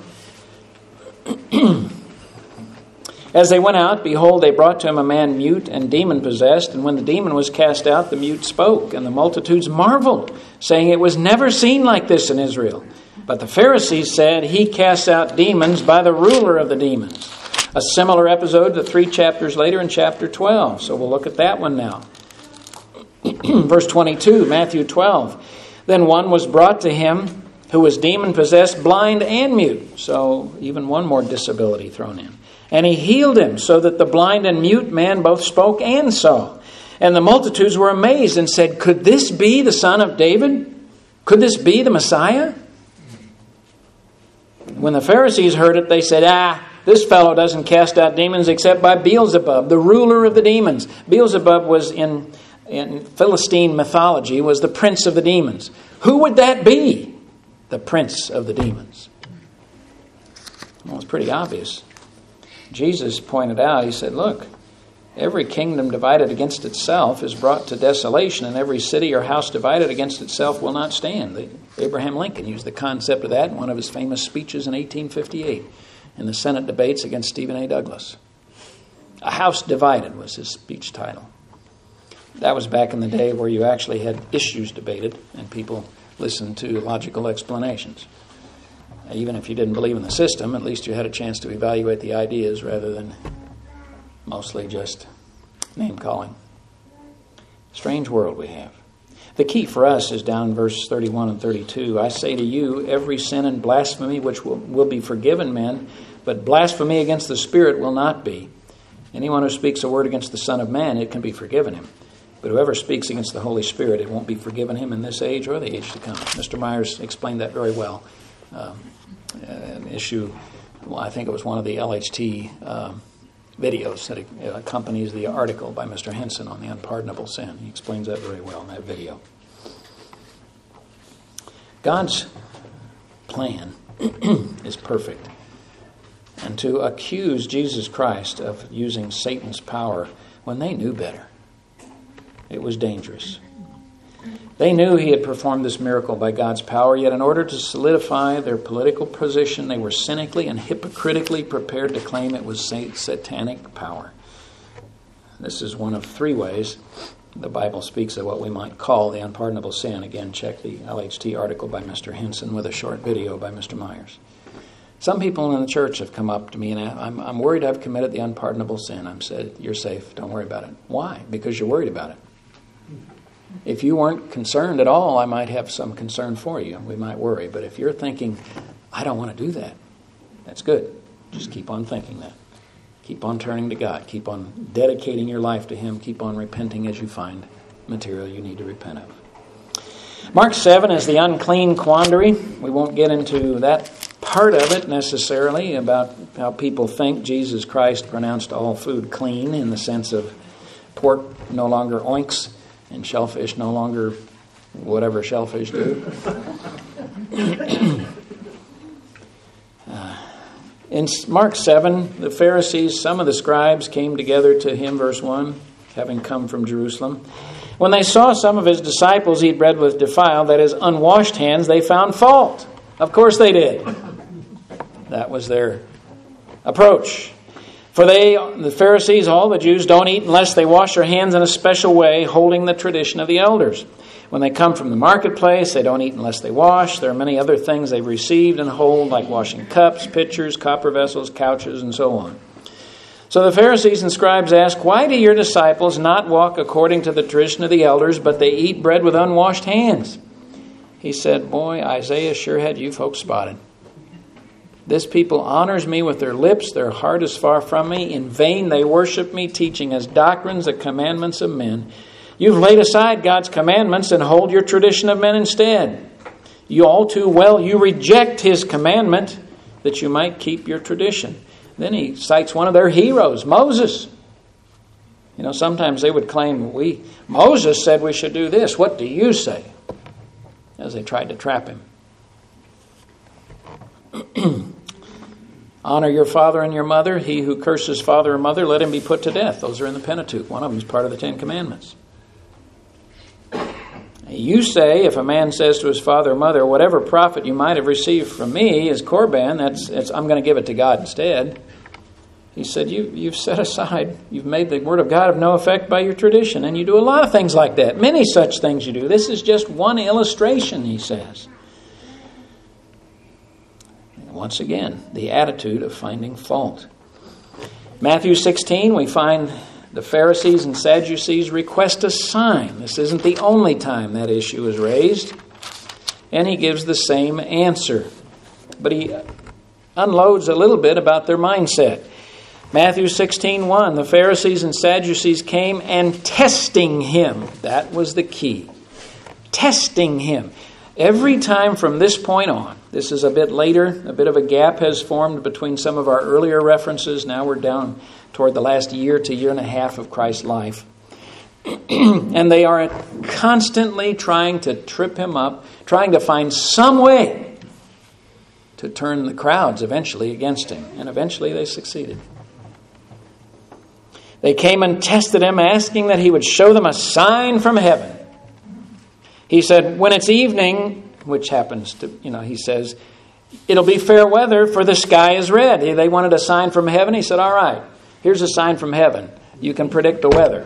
As they went out, behold, they brought to him a man mute and demon-possessed. And when the demon was cast out, the mute spoke. And the multitudes marveled, saying, it was never seen like this in Israel. But the Pharisees said, he casts out demons by the ruler of the demons. A similar episode to three chapters later in chapter twelve. So we'll look at that one now. Verse twenty-two, Matthew twelve. Then one was brought to him who was demon-possessed, blind and mute. So even one more disability thrown in. And he healed him, so that the blind and mute man both spoke and saw. And the multitudes were amazed and said, could this be the son of David? Could this be the Messiah? When the Pharisees heard it, they said, ah, this fellow doesn't cast out demons except by Beelzebub, the ruler of the demons. Beelzebub was in, in Philistine mythology, was the prince of the demons. Who would that be? The prince of the demons. Well, it's pretty obvious. Jesus pointed out, he said, look, every kingdom divided against itself is brought to desolation, and every city or house divided against itself will not stand. The, Abraham Lincoln used the concept of that in one of his famous speeches in eighteen fifty-eight in the Senate debates against Stephen A. Douglas. A house divided was his speech title. That was back in the day where you actually had issues debated and people listened to logical explanations. Even if you didn't believe in the system, at least you had a chance to evaluate the ideas rather than mostly just name-calling. Strange world we have. The key for us is down in verse thirty-one and thirty-two. I say to you, every sin and blasphemy which will, will be forgiven men, but blasphemy against the Spirit will not be. Anyone who speaks a word against the Son of Man, it can be forgiven him. But whoever speaks against the Holy Spirit, it won't be forgiven him in this age or the age to come. Mister Myers explained that very well. Um, an issue, well, I think it was one of the L H T uh, videos that accompanies the article by Mister Henson on the unpardonable sin. He explains that very well in that video. God's plan is perfect. And to accuse Jesus Christ of using Satan's power when they knew better, it was dangerous. They knew he had performed this miracle by God's power, yet in order to solidify their political position, they were cynically and hypocritically prepared to claim it was satanic power. This is one of three ways the Bible speaks of what we might call the unpardonable sin. Again, check the L H T article by Mister Henson with a short video by Mister Myers. Some people in the church have come up to me and I'm, I'm worried I've committed the unpardonable sin. I've said, you're safe, don't worry about it. Why? Because you're worried about it. If you weren't concerned at all, I might have some concern for you. We might worry. But if you're thinking, I don't want to do that, that's good. Just keep on thinking that. Keep on turning to God. Keep on dedicating your life to Him. Keep on repenting as you find material you need to repent of. Mark seven is the unclean quandary. We won't get into that part of it necessarily about how people think Jesus Christ pronounced all food clean in the sense of pork no longer oinks and shellfish no longer whatever shellfish do. uh, in Mark seven, the Pharisees, some of the scribes came together to him, verse one, having come from Jerusalem. When they saw some of his disciples eat bread with defiled, that is, unwashed hands, they found fault. Of course they did. That was their approach. For they, the Pharisees, all the Jews, don't eat unless they wash their hands in a special way, holding the tradition of the elders. When they come from the marketplace, they don't eat unless they wash. There are many other things they've received and hold, like washing cups, pitchers, copper vessels, couches, and so on. So the Pharisees and scribes ask, why do your disciples not walk according to the tradition of the elders, but they eat bread with unwashed hands? He said, boy, Isaiah sure had you folks spotted. This people honors me with their lips. Their heart is far from me. In vain they worship me, teaching as doctrines the commandments of men. You've laid aside God's commandments and hold your tradition of men instead. You all too well, you reject his commandment that you might keep your tradition. Then he cites one of their heroes, Moses. You know, sometimes they would claim, "We Moses said we should do this. What do you say?" As they tried to trap him. Honor your father and your mother. He who curses father or mother, let him be put to death. Those are in the Pentateuch. One of them is part of the Ten Commandments. You say, if a man says to his father or mother, "Whatever profit you might have received from me is Korban, that's, it's, I'm going to give it to God instead." He said, you, you've set aside, you've made the word of God of no effect by your tradition. And you do a lot of things like that. Many such things you do. This is just one illustration, he says. Once again, the attitude of finding fault. Matthew sixteen, we find the Pharisees and Sadducees request a sign. This isn't the only time that issue is raised. And he gives the same answer. But he unloads a little bit about their mindset. Matthew sixteen one, the Pharisees and Sadducees came and testing him. That was the key. Testing him. Every time from this point on, this is a bit later, a bit of a gap has formed between some of our earlier references. Now we're down toward the last year to year and a half of Christ's life. And they are constantly trying to trip him up, trying to find some way to turn the crowds eventually against him. And eventually they succeeded. They came and tested him, asking that he would show them a sign from heaven. He said, when it's evening, which happens to, you know, he says, it'll be fair weather, for the sky is red. They wanted a sign from heaven. He said, all right, here's a sign from heaven. You can predict the weather.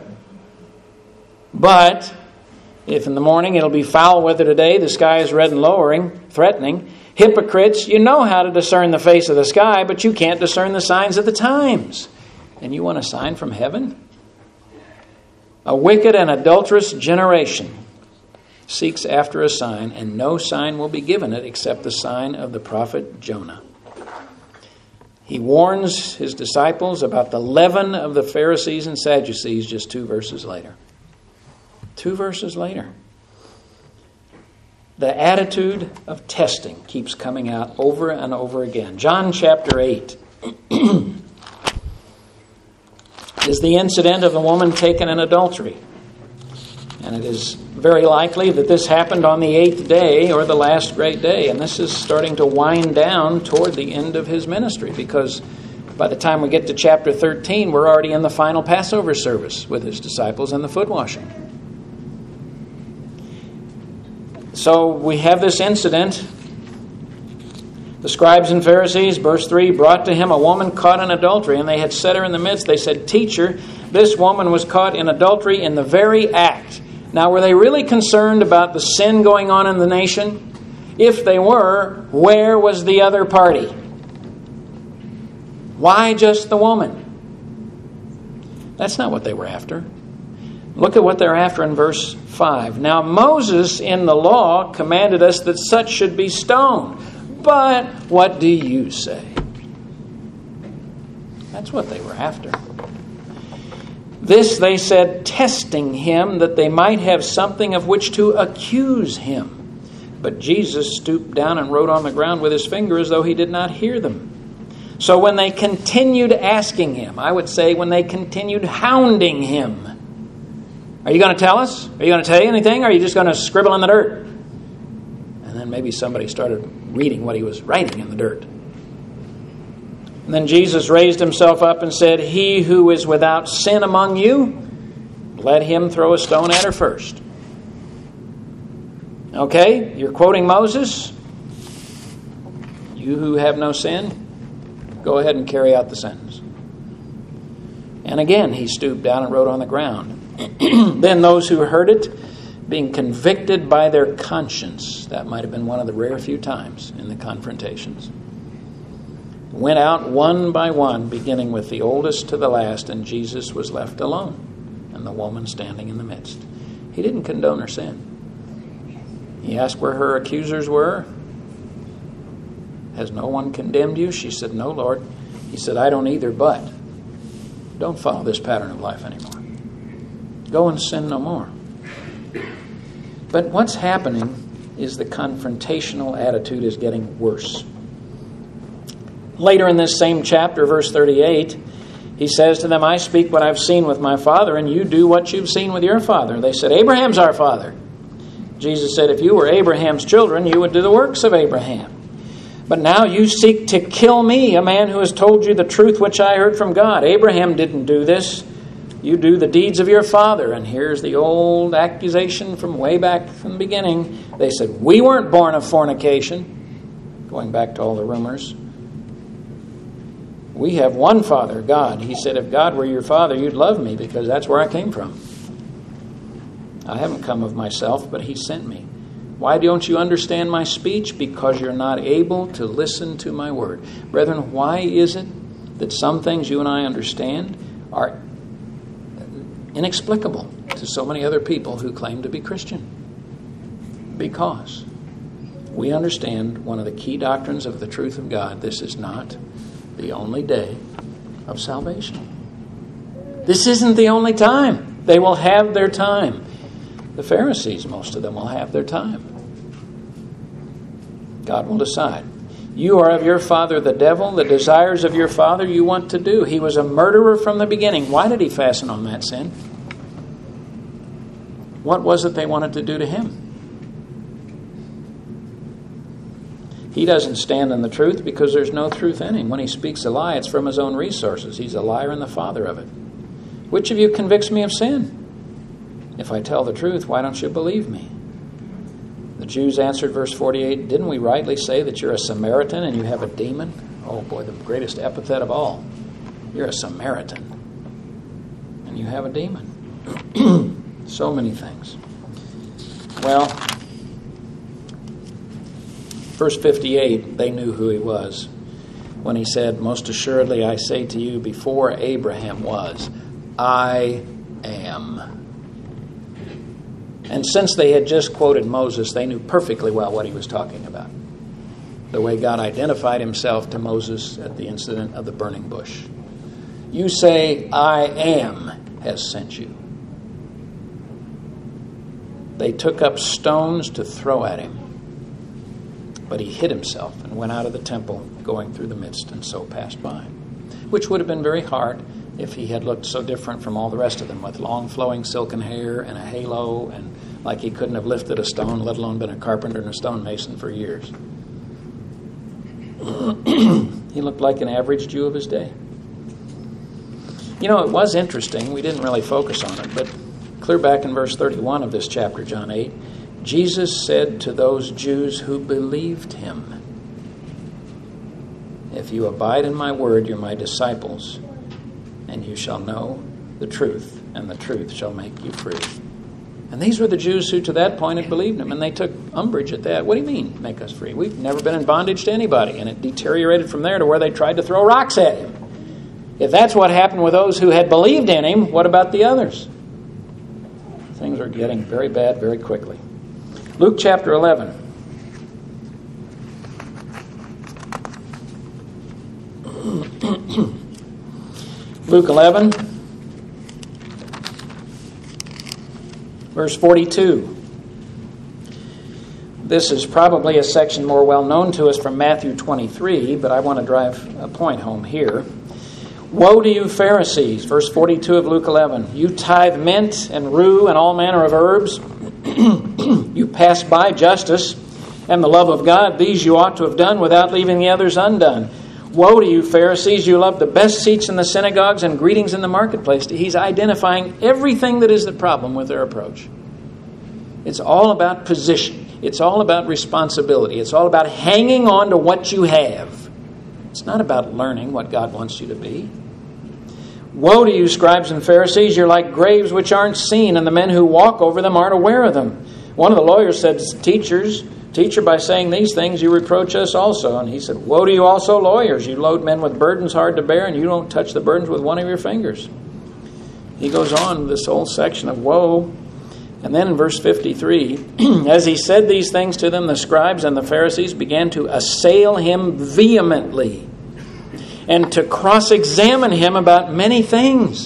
But if in the morning it'll be foul weather today, the sky is red and lowering, threatening. Hypocrites, you know how to discern the face of the sky, but you can't discern the signs of the times. And you want a sign from heaven? A wicked and adulterous generation seeks after a sign, and no sign will be given it except the sign of the prophet Jonah. He warns his disciples about the leaven of the Pharisees and Sadducees just two verses later. Two verses later. The attitude of testing keeps coming out over and over again. John chapter eight is the incident of the woman taken in adultery. And it is very likely that this happened on the eighth day or the last great day. And this is starting to wind down toward the end of his ministry, because by the time we get to chapter thirteen, we're already in the final Passover service with his disciples and the foot washing. So we have this incident. The scribes and Pharisees, verse three, brought to him a woman caught in adultery, and they had set her in the midst. They said, "Teacher, this woman was caught in adultery in the very act." Now, were they really concerned about the sin going on in the nation? If they were, where was the other party? Why just the woman? That's not what they were after. Look at what they're after in verse five. Now, Moses in the law commanded us that such should be stoned. But what do you say? That's what they were after. This, they said, testing him, that they might have something of which to accuse him. But Jesus stooped down and wrote on the ground with his finger as though he did not hear them. So when they continued asking him, I would say when they continued hounding him, are you going to tell us? Are you going to tell you anything? Or are you just going to scribble in the dirt? And then maybe somebody started reading what he was writing in the dirt. And then Jesus raised himself up and said, "He who is without sin among you, let him throw a stone at her first." Okay, you're quoting Moses. You who have no sin, go ahead and carry out the sentence. And again, he stooped down and wrote on the ground. Then those who heard it, being convicted by their conscience, that might have been one of the rare few times in the confrontations, went out one by one, beginning with the oldest to the last, and Jesus was left alone, and the woman standing in the midst. He didn't condone her sin. He asked where her accusers were. Has no one condemned you? She said, "No, Lord." He said, "I don't either, but don't follow this pattern of life anymore. Go and sin no more." But what's happening is the confrontational attitude is getting worse. Later in this same chapter, verse thirty-eight, he says to them, I speak what I've seen with my father, and you do what you've seen with your father. They said, Abraham's our father. Jesus said, if you were Abraham's children, you would do the works of Abraham. But now you seek to kill me, a man who has told you the truth which I heard from God. Abraham didn't do this. You do the deeds of your father. And here's the old accusation from way back from the beginning. They said, we weren't born of fornication. Going back to all the rumors. We have one Father, God. He said, if God were your father, you'd love me because that's where I came from. I haven't come of myself, but He sent me. Why don't you understand my speech? Because you're not able to listen to my word. Brethren, why is it that some things you and I understand are inexplicable to so many other people who claim to be Christian? Because we understand one of the key doctrines of the truth of God. This is not the only day of salvation. This isn't the only time. They will have their time. The Pharisees, most of them, will have their time. God will decide. You are of your father the devil. The desires of your father you want to do. He was a murderer from the beginning. Why did he fasten on that sin? What was it they wanted to do to him? He doesn't stand in the truth because there's no truth in him. When he speaks a lie, it's from his own resources. He's a liar and the father of it. Which of you convicts me of sin? If I tell the truth, why don't you believe me? The Jews answered, verse forty-eight, didn't we rightly say that you're a Samaritan and you have a demon? Oh boy, the greatest epithet of all. You're a Samaritan and you have a demon. So many things. Well, verse fifty-eight, they knew who he was when he said, most assuredly I say to you, before Abraham was, I am. And since they had just quoted Moses, they knew perfectly well what he was talking about. The way God identified himself to Moses at the incident of the burning bush. You say, I am has sent you. They took up stones to throw at him. But he hid himself and went out of the temple, going through the midst, and so passed by. Which would have been very hard if he had looked so different from all the rest of them, with long flowing silken hair and a halo, and like he couldn't have lifted a stone, let alone been a carpenter and a stonemason for years. He looked like an average Jew of his day. You know, it was interesting. We didn't really focus on it, but clear back in verse thirty-one of this chapter, John eight, Jesus said to those Jews who believed him, if you abide in my word, you're my disciples, and you shall know the truth, and the truth shall make you free. And these were the Jews who to that point had believed him, and they took umbrage at that. What do you mean, make us free? We've never been in bondage to anybody. And it deteriorated from there to where they tried to throw rocks at him. If that's what happened with those who had believed in him, what about the others? Things are getting very bad very quickly. Luke chapter eleven. Luke eleven, verse forty-two. This is probably a section more well known to us from Matthew twenty-three, but I want to drive a point home here. Woe to you, Pharisees, verse forty-two of Luke eleven. You tithe mint and rue and all manner of herbs. You pass by justice and the love of God. These you ought to have done without leaving the others undone. Woe to you, Pharisees, you love the best seats in the synagogues and greetings in the marketplace. He's identifying everything that is the problem with their approach. It's all about position. It's all about responsibility. It's all about hanging on to what you have. It's not about learning what God wants you to be. Woe to you, scribes and Pharisees, you're like graves which aren't seen, and the men who walk over them aren't aware of them. One of the lawyers said, Teachers, Teacher, by saying these things, you reproach us also. And he said, woe to you also, lawyers. You load men with burdens hard to bear, and you don't touch the burdens with one of your fingers. He goes on this whole section of woe. And then in verse fifty-three, as he said these things to them, the scribes and the Pharisees began to assail him vehemently and to cross-examine him about many things,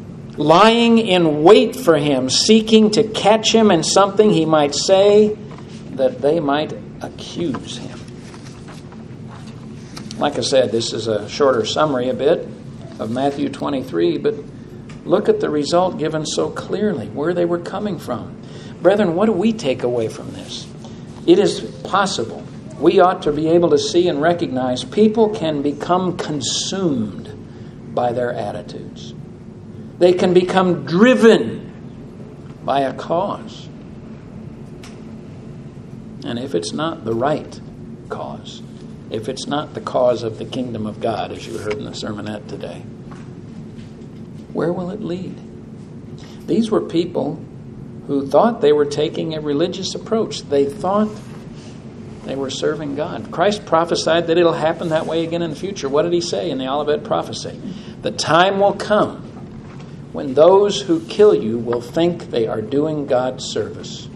lying in wait for him, seeking to catch him in something he might say that they might accuse him. Like I said, this is a shorter summary a bit of Matthew twenty-three, but look at the result given so clearly, where they were coming from. Brethren, what do we take away from this? It is possible. We ought to be able to see and recognize people can become consumed by their attitudes. They can become driven by a cause. And if it's not the right cause, if it's not the cause of the kingdom of God, as you heard in the sermonette today, where will it lead? These were people who thought they were taking a religious approach. They thought they were serving God. Christ prophesied that it'll happen that way again in the future. What did he say in the Olivet prophecy? The time will come when those who kill you will think they are doing God's service.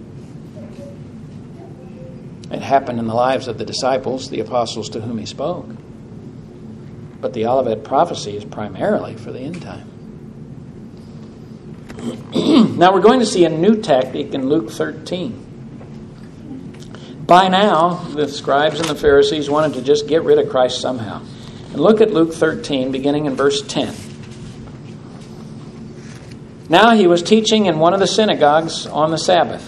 It happened in the lives of the disciples, the apostles to whom he spoke. But the Olivet prophecy is primarily for the end time. Now we're going to see a new tactic in Luke thirteen. By now, the scribes and the Pharisees wanted to just get rid of Christ somehow. And look at Luke thirteen, beginning in verse ten. Now he was teaching in one of the synagogues on the Sabbath.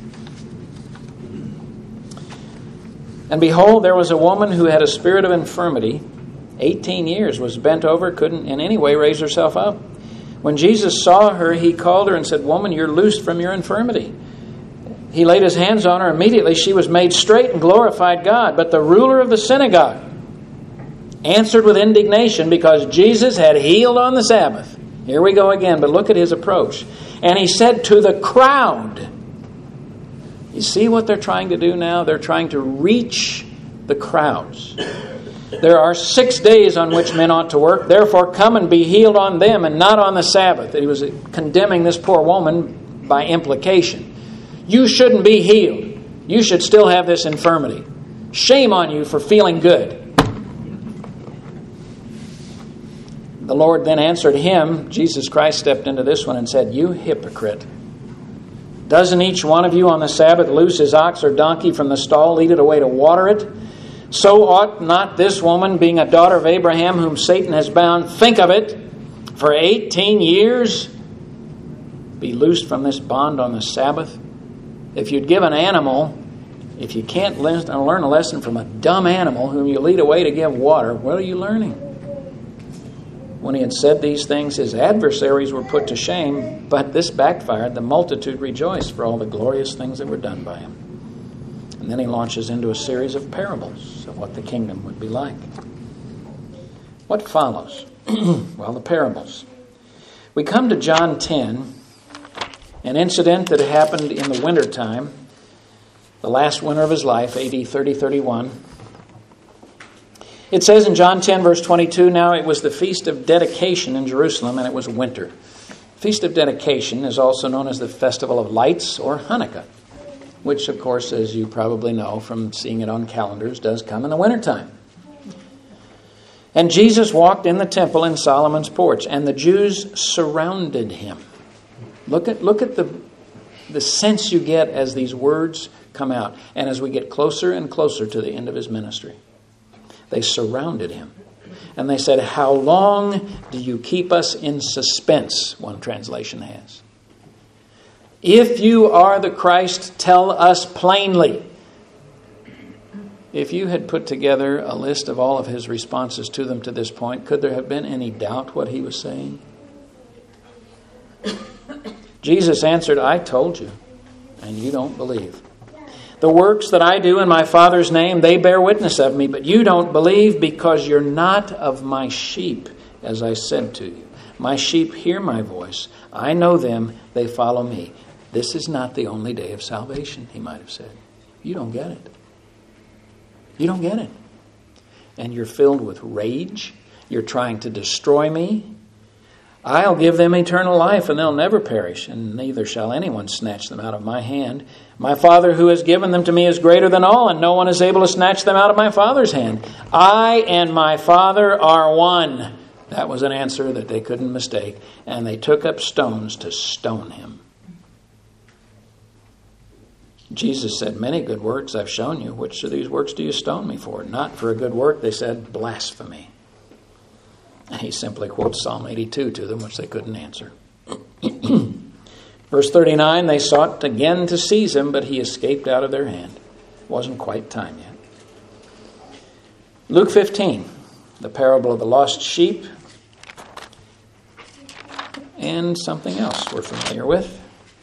And behold, there was a woman who had a spirit of infirmity. Eighteen years, was bent over, couldn't in any way raise herself up. When Jesus saw her, he called her and said, "Woman, you're loosed from your infirmity." He laid his hands on her. Immediately she was made straight and glorified God. But the ruler of the synagogue answered with indignation because Jesus had healed on the Sabbath. Here we go again, but look at his approach. And he said to the crowd, you see what they're trying to do now? They're trying to reach the crowds. There are six days on which men ought to work. Therefore, come and be healed on them and not on the Sabbath. He was condemning this poor woman by implication. You shouldn't be healed. You should still have this infirmity. Shame on you for feeling good. The Lord then answered him. Jesus Christ stepped into this one and said, "You hypocrite. Doesn't each one of you on the Sabbath loose his ox or donkey from the stall, lead it away to water it? So ought not this woman, being a daughter of Abraham, whom Satan has bound, think of it, for eighteen years, be loosed from this bond on the Sabbath? If you'd give an animal, if you can't learn a lesson from a dumb animal whom you lead away to give water, what are you learning?" When he had said these things, his adversaries were put to shame, but this backfired. The multitude rejoiced for all the glorious things that were done by him. And then he launches into a series of parables of what the kingdom would be like. What follows? Well, the parables. We come to John ten, an incident that happened in the wintertime, the last winter of his life, A D thirty thirty-one. It says in John ten, verse twenty-two, now it was the Feast of Dedication in Jerusalem, and it was winter. Feast of Dedication is also known as the Festival of Lights or Hanukkah, which, of course, as you probably know from seeing it on calendars, does come in the wintertime. And Jesus walked in the temple in Solomon's porch, and the Jews surrounded him. Look at, look at the, the sense you get as these words come out, and as we get closer and closer to the end of his ministry. They surrounded him. And they said, "How long do you keep us in suspense?" One translation has. "If you are the Christ, tell us plainly." If you had put together a list of all of his responses to them to this point, could there have been any doubt what he was saying? Jesus answered, "I told you, and you don't believe. The works that I do in my Father's name, they bear witness of me, but you don't believe because you're not of my sheep, as I said to you. My sheep hear my voice. I know them. They follow me. This is not the only day of salvation," he might have said. You don't get it. You don't get it. And you're filled with rage. You're trying to destroy me. I'll give them eternal life, and they'll never perish, and neither shall anyone snatch them out of my hand. My Father who has given them to me is greater than all, and no one is able to snatch them out of my Father's hand. I and my Father are one. That was an answer that they couldn't mistake. And they took up stones to stone him. Jesus said, many good works I've shown you. Which of these works do you stone me for? Not for a good work, they said, blasphemy. And he simply quotes Psalm eighty-two to them, which they couldn't answer. Verse thirty-nine, they sought again to seize him, but he escaped out of their hand. It wasn't quite time yet. Luke fifteen, the parable of the lost sheep, and something else we're familiar with.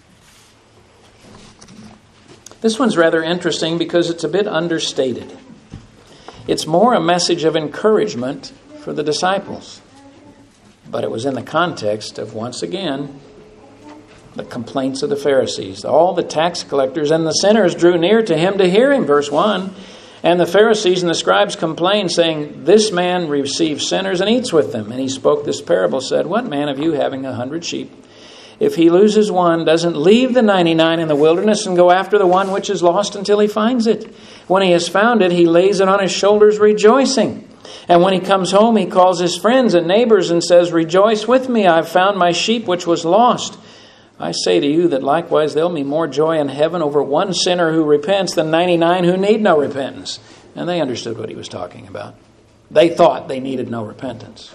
This one's rather interesting because it's a bit understated. It's more a message of encouragement for the disciples. But it was in the context of, once again, the complaints of the Pharisees. All the tax collectors and the sinners drew near to him to hear him, verse one. And the Pharisees and the scribes complained, saying, this man receives sinners and eats with them. And he spoke this parable, said, what man of you having a hundred sheep, if he loses one, doesn't leave the ninety-nine in the wilderness and go after the one which is lost until he finds it? When he has found it, he lays it on his shoulders, rejoicing. And when he comes home, he calls his friends and neighbors and says, rejoice with me, I've found my sheep which was lost. I say to you that likewise there'll be more joy in heaven over one sinner who repents than ninety-nine who need no repentance. And they understood what he was talking about. They thought they needed no repentance.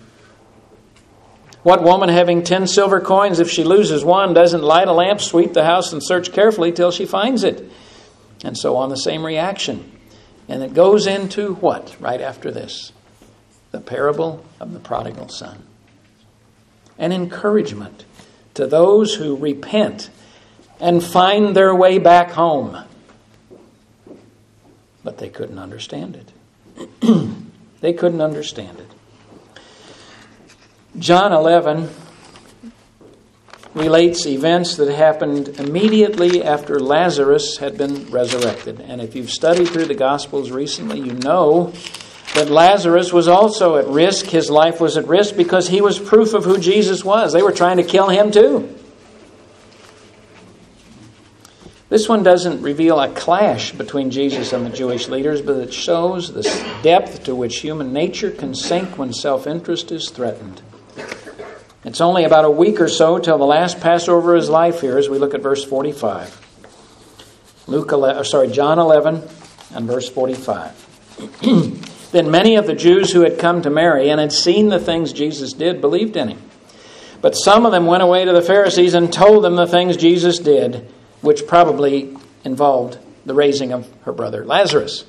What woman having ten silver coins, if she loses one, doesn't light a lamp, sweep the house, and search carefully till she finds it? And so on, the same reaction. And it goes into what right after this? The parable of the prodigal son. An encouragement to those who repent and find their way back home. But they couldn't understand it. They couldn't understand it. John eleven relates events that happened immediately after Lazarus had been resurrected. And if you've studied through the Gospels recently, you know that Lazarus was also at risk. His life was at risk because he was proof of who Jesus was. They were trying to kill him too. This one doesn't reveal a clash between Jesus and the Jewish leaders, but it shows the depth to which human nature can sink when self-interest is threatened. It's only about a week or so till the last Passover of his life here as we look at verse forty-five. Luke eleven, sorry, John eleven and verse forty-five. Then many of the Jews who had come to Mary and had seen the things Jesus did believed in him. But some of them went away to the Pharisees and told them the things Jesus did, which probably involved the raising of her brother Lazarus.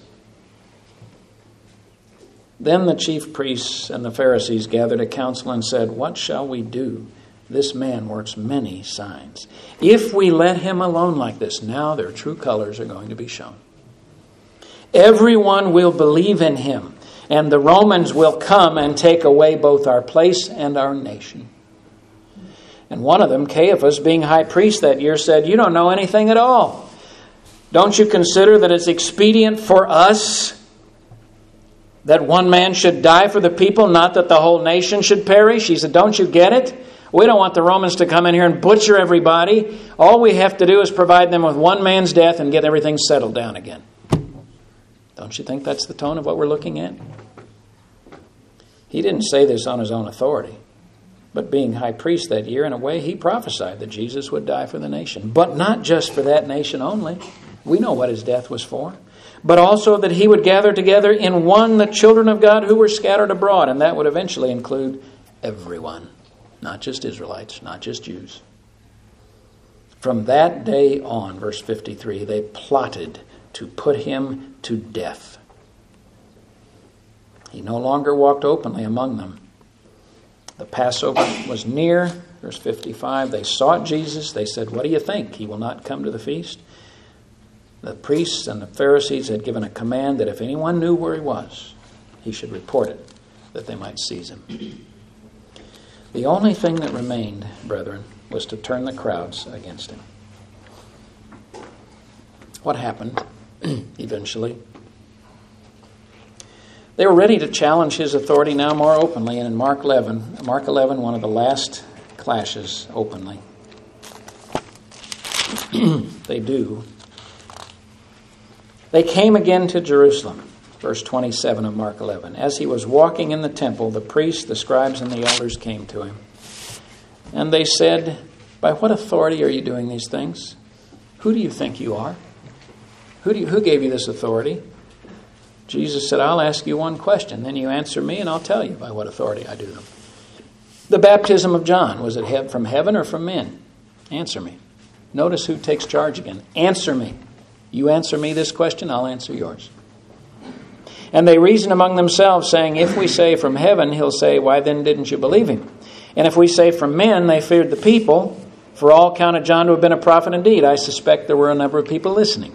Then the chief priests and the Pharisees gathered a council and said, what shall we do? This man works many signs. If we let him alone like this, now their true colors are going to be shown. Everyone will believe in him, and the Romans will come and take away both our place and our nation. And one of them, Caiaphas, being high priest that year, said, you don't know anything at all. Don't you consider that it's expedient for us that one man should die for the people, not that the whole nation should perish? He said, don't you get it? We don't want the Romans to come in here and butcher everybody. All we have to do is provide them with one man's death and get everything settled down again. Don't you think that's the tone of what we're looking at? He didn't say this on his own authority. But being high priest that year, in a way, he prophesied that Jesus would die for the nation. But not just for that nation only. We know what his death was for. But also that he would gather together in one the children of God who were scattered abroad. And that would eventually include everyone. Not just Israelites, not just Jews. From that day on, verse fifty-three, they plotted to put him to death. He no longer walked openly among them. The Passover was near. Verse fifty-five, they sought Jesus. They said, what do you think? He will not come to the feast? The priests and the Pharisees had given a command that if anyone knew where he was, he should report it, that they might seize him. The only thing that remained, brethren, was to turn the crowds against him. What happened eventually? They were ready to challenge his authority now more openly, and in Mark eleven, Mark eleven, one of the last clashes openly. They do. They came again to Jerusalem, verse twenty-seven of Mark eleven. As he was walking in the temple, the priests, the scribes, and the elders came to him. And they said, by what authority are you doing these things? Who do you think you are? Who do you, who gave you this authority? Jesus said, I'll ask you one question. Then you answer me and I'll tell you by what authority I do them. The baptism of John, was it from heaven or from men? Answer me. Notice who takes charge again. Answer me. You answer me this question, I'll answer yours. And they reasoned among themselves, saying, if we say from heaven, he'll say, why then didn't you believe him? And if we say from men, they feared the people, for all counted John to have been a prophet indeed. I suspect there were a number of people listening.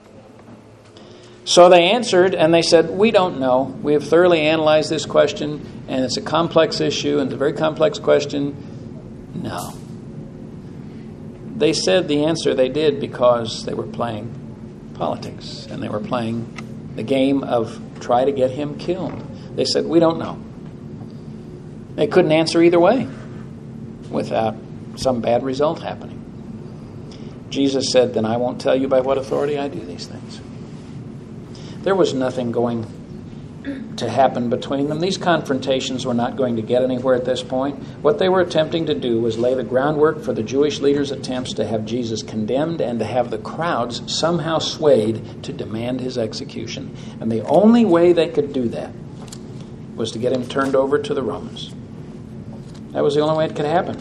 So they answered, and they said, we don't know. We have thoroughly analyzed this question, and it's a complex issue, and it's a very complex question. No. They said the answer they did because they were playing politics, and they were playing the game of try to get him killed. They said, we don't know. They couldn't answer either way without some bad result happening. Jesus said, then I won't tell you by what authority I do these things. There was nothing going to happen between them. These confrontations were not going to get anywhere at this point. What they were attempting to do was lay the groundwork for the Jewish leaders' attempts to have Jesus condemned and to have the crowds somehow swayed to demand his execution. And the only way they could do that was to get him turned over to the Romans. That was the only way it could happen.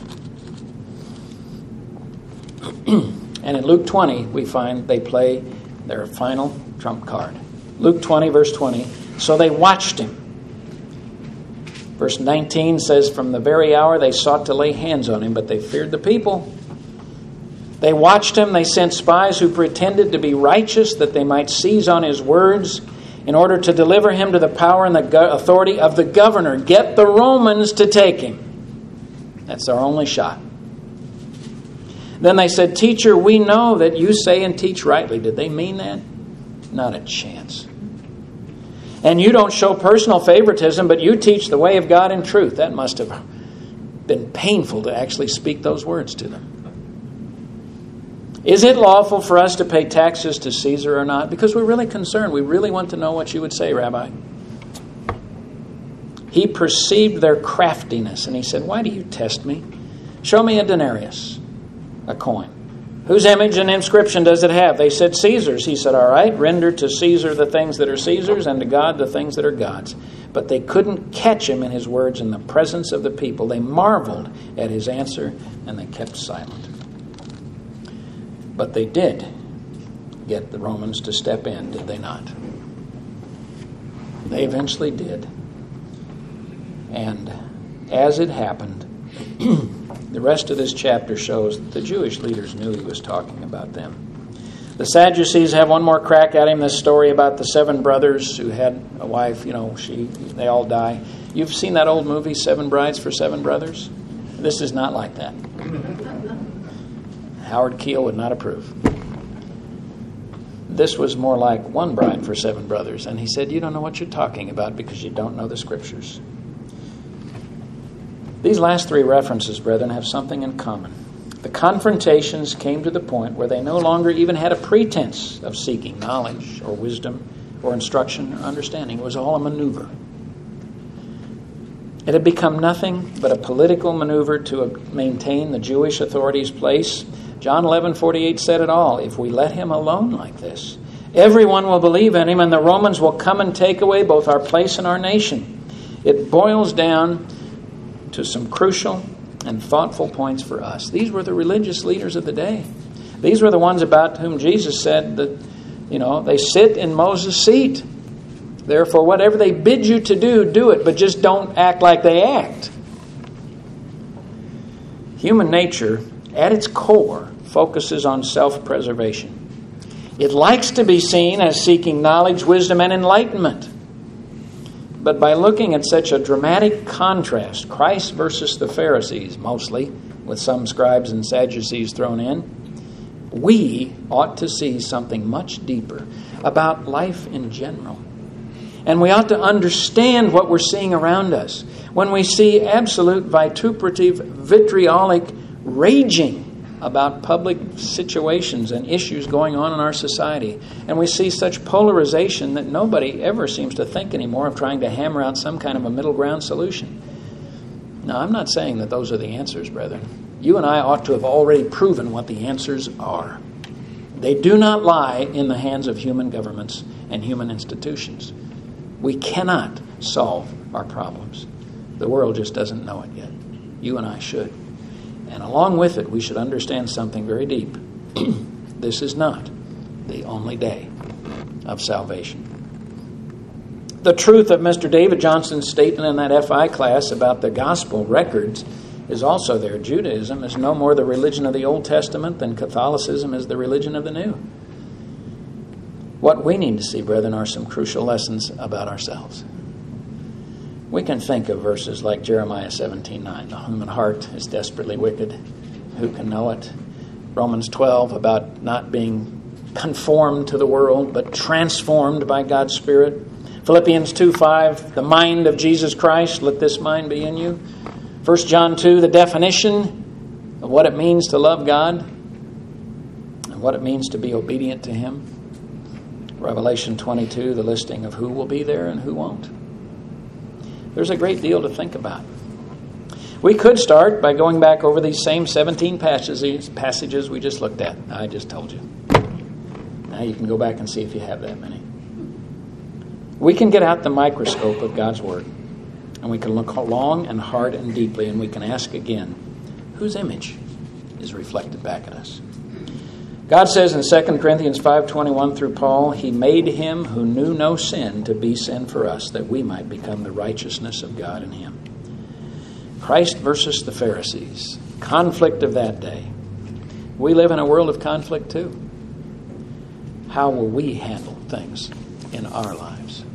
And in Luke twenty, we find they play their final trump card. Luke twenty, verse twenty. So they watched him. Verse nineteen says, from the very hour they sought to lay hands on him, but they feared the people. They watched him. They sent spies who pretended to be righteous that they might seize on his words in order to deliver him to the power and the go- authority of the governor. Get the Romans to take him. That's our only shot. Then they said, teacher, we know that you say and teach rightly. Did they mean that? Not a chance. And you don't show personal favoritism, but you teach the way of God in truth. That must have been painful to actually speak those words to them. Is it lawful for us to pay taxes to Caesar or not? Because we're really concerned. We really want to know what you would say, Rabbi. He perceived their craftiness, and he said, why do you test me? Show me a denarius, a coin. Whose image and inscription does it have? They said Caesar's. He said, all right, render to Caesar the things that are Caesar's and to God the things that are God's. But they couldn't catch him in his words in the presence of the people. They marveled at his answer and they kept silent. But they did get the Romans to step in, did they not? They eventually did. And as it happened, the rest of this chapter shows that the Jewish leaders knew he was talking about them. The Sadducees have one more crack at him. This story about the seven brothers who had a wife, you know, she they all die. You've seen that old movie, Seven Brides for Seven Brothers? This is not like that. Howard Keel would not approve. This was more like One Bride for Seven Brothers. And he said, you don't know what you're talking about because you don't know the Scriptures. These last three references, brethren, have something in common. The confrontations came to the point where they no longer even had a pretense of seeking knowledge or wisdom or instruction or understanding. It was all a maneuver. It had become nothing but a political maneuver to maintain the Jewish authorities' place. John eleven forty-eight said it all. If we let him alone like this, everyone will believe in him and the Romans will come and take away both our place and our nation. It boils down to some crucial and thoughtful points for us. These were the religious leaders of the day. These were the ones about whom Jesus said that, you know, they sit in Moses' seat. Therefore, whatever they bid you to do, do it, but just don't act like they act. Human nature, at its core, focuses on self-preservation. It likes to be seen as seeking knowledge, wisdom, and enlightenment. But by looking at such a dramatic contrast, Christ versus the Pharisees, mostly, with some scribes and Sadducees thrown in, we ought to see something much deeper about life in general. And we ought to understand what we're seeing around us. When we see absolute vituperative, vitriolic raging about public situations and issues going on in our society. And we see such polarization that nobody ever seems to think anymore of trying to hammer out some kind of a middle ground solution. Now, I'm not saying that those are the answers, brethren. You and I ought to have already proven what the answers are. They do not lie in the hands of human governments and human institutions. We cannot solve our problems. The world just doesn't know it yet. You and I should. And along with it, we should understand something very deep. This is not the only day of salvation. The truth of Mister David Johnson's statement in that F I class about the gospel records is also there. Judaism is no more the religion of the Old Testament than Catholicism is the religion of the New. What we need to see, brethren, are some crucial lessons about ourselves. We can think of verses like Jeremiah seventeen nine, the human heart is desperately wicked. Who can know it? Romans twelve, about not being conformed to the world, but transformed by God's Spirit. Philippians two five, the mind of Jesus Christ, let this mind be in you. First John two, the definition of what it means to love God and what it means to be obedient to Him. Revelation twenty-two, the listing of who will be there and who won't. There's a great deal to think about. We could start by going back over these same seventeen passages, passages we just looked at. I just told you. Now you can go back and see if you have that many. We can get out the microscope of God's Word, and we can look long and hard and deeply, and we can ask again, whose image is reflected back at us? God says in Second Corinthians five twenty-one through Paul, He made Him who knew no sin to be sin for us, that we might become the righteousness of God in Him. Christ versus the Pharisees. Conflict of that day. We live in a world of conflict too. How will we handle things in our lives?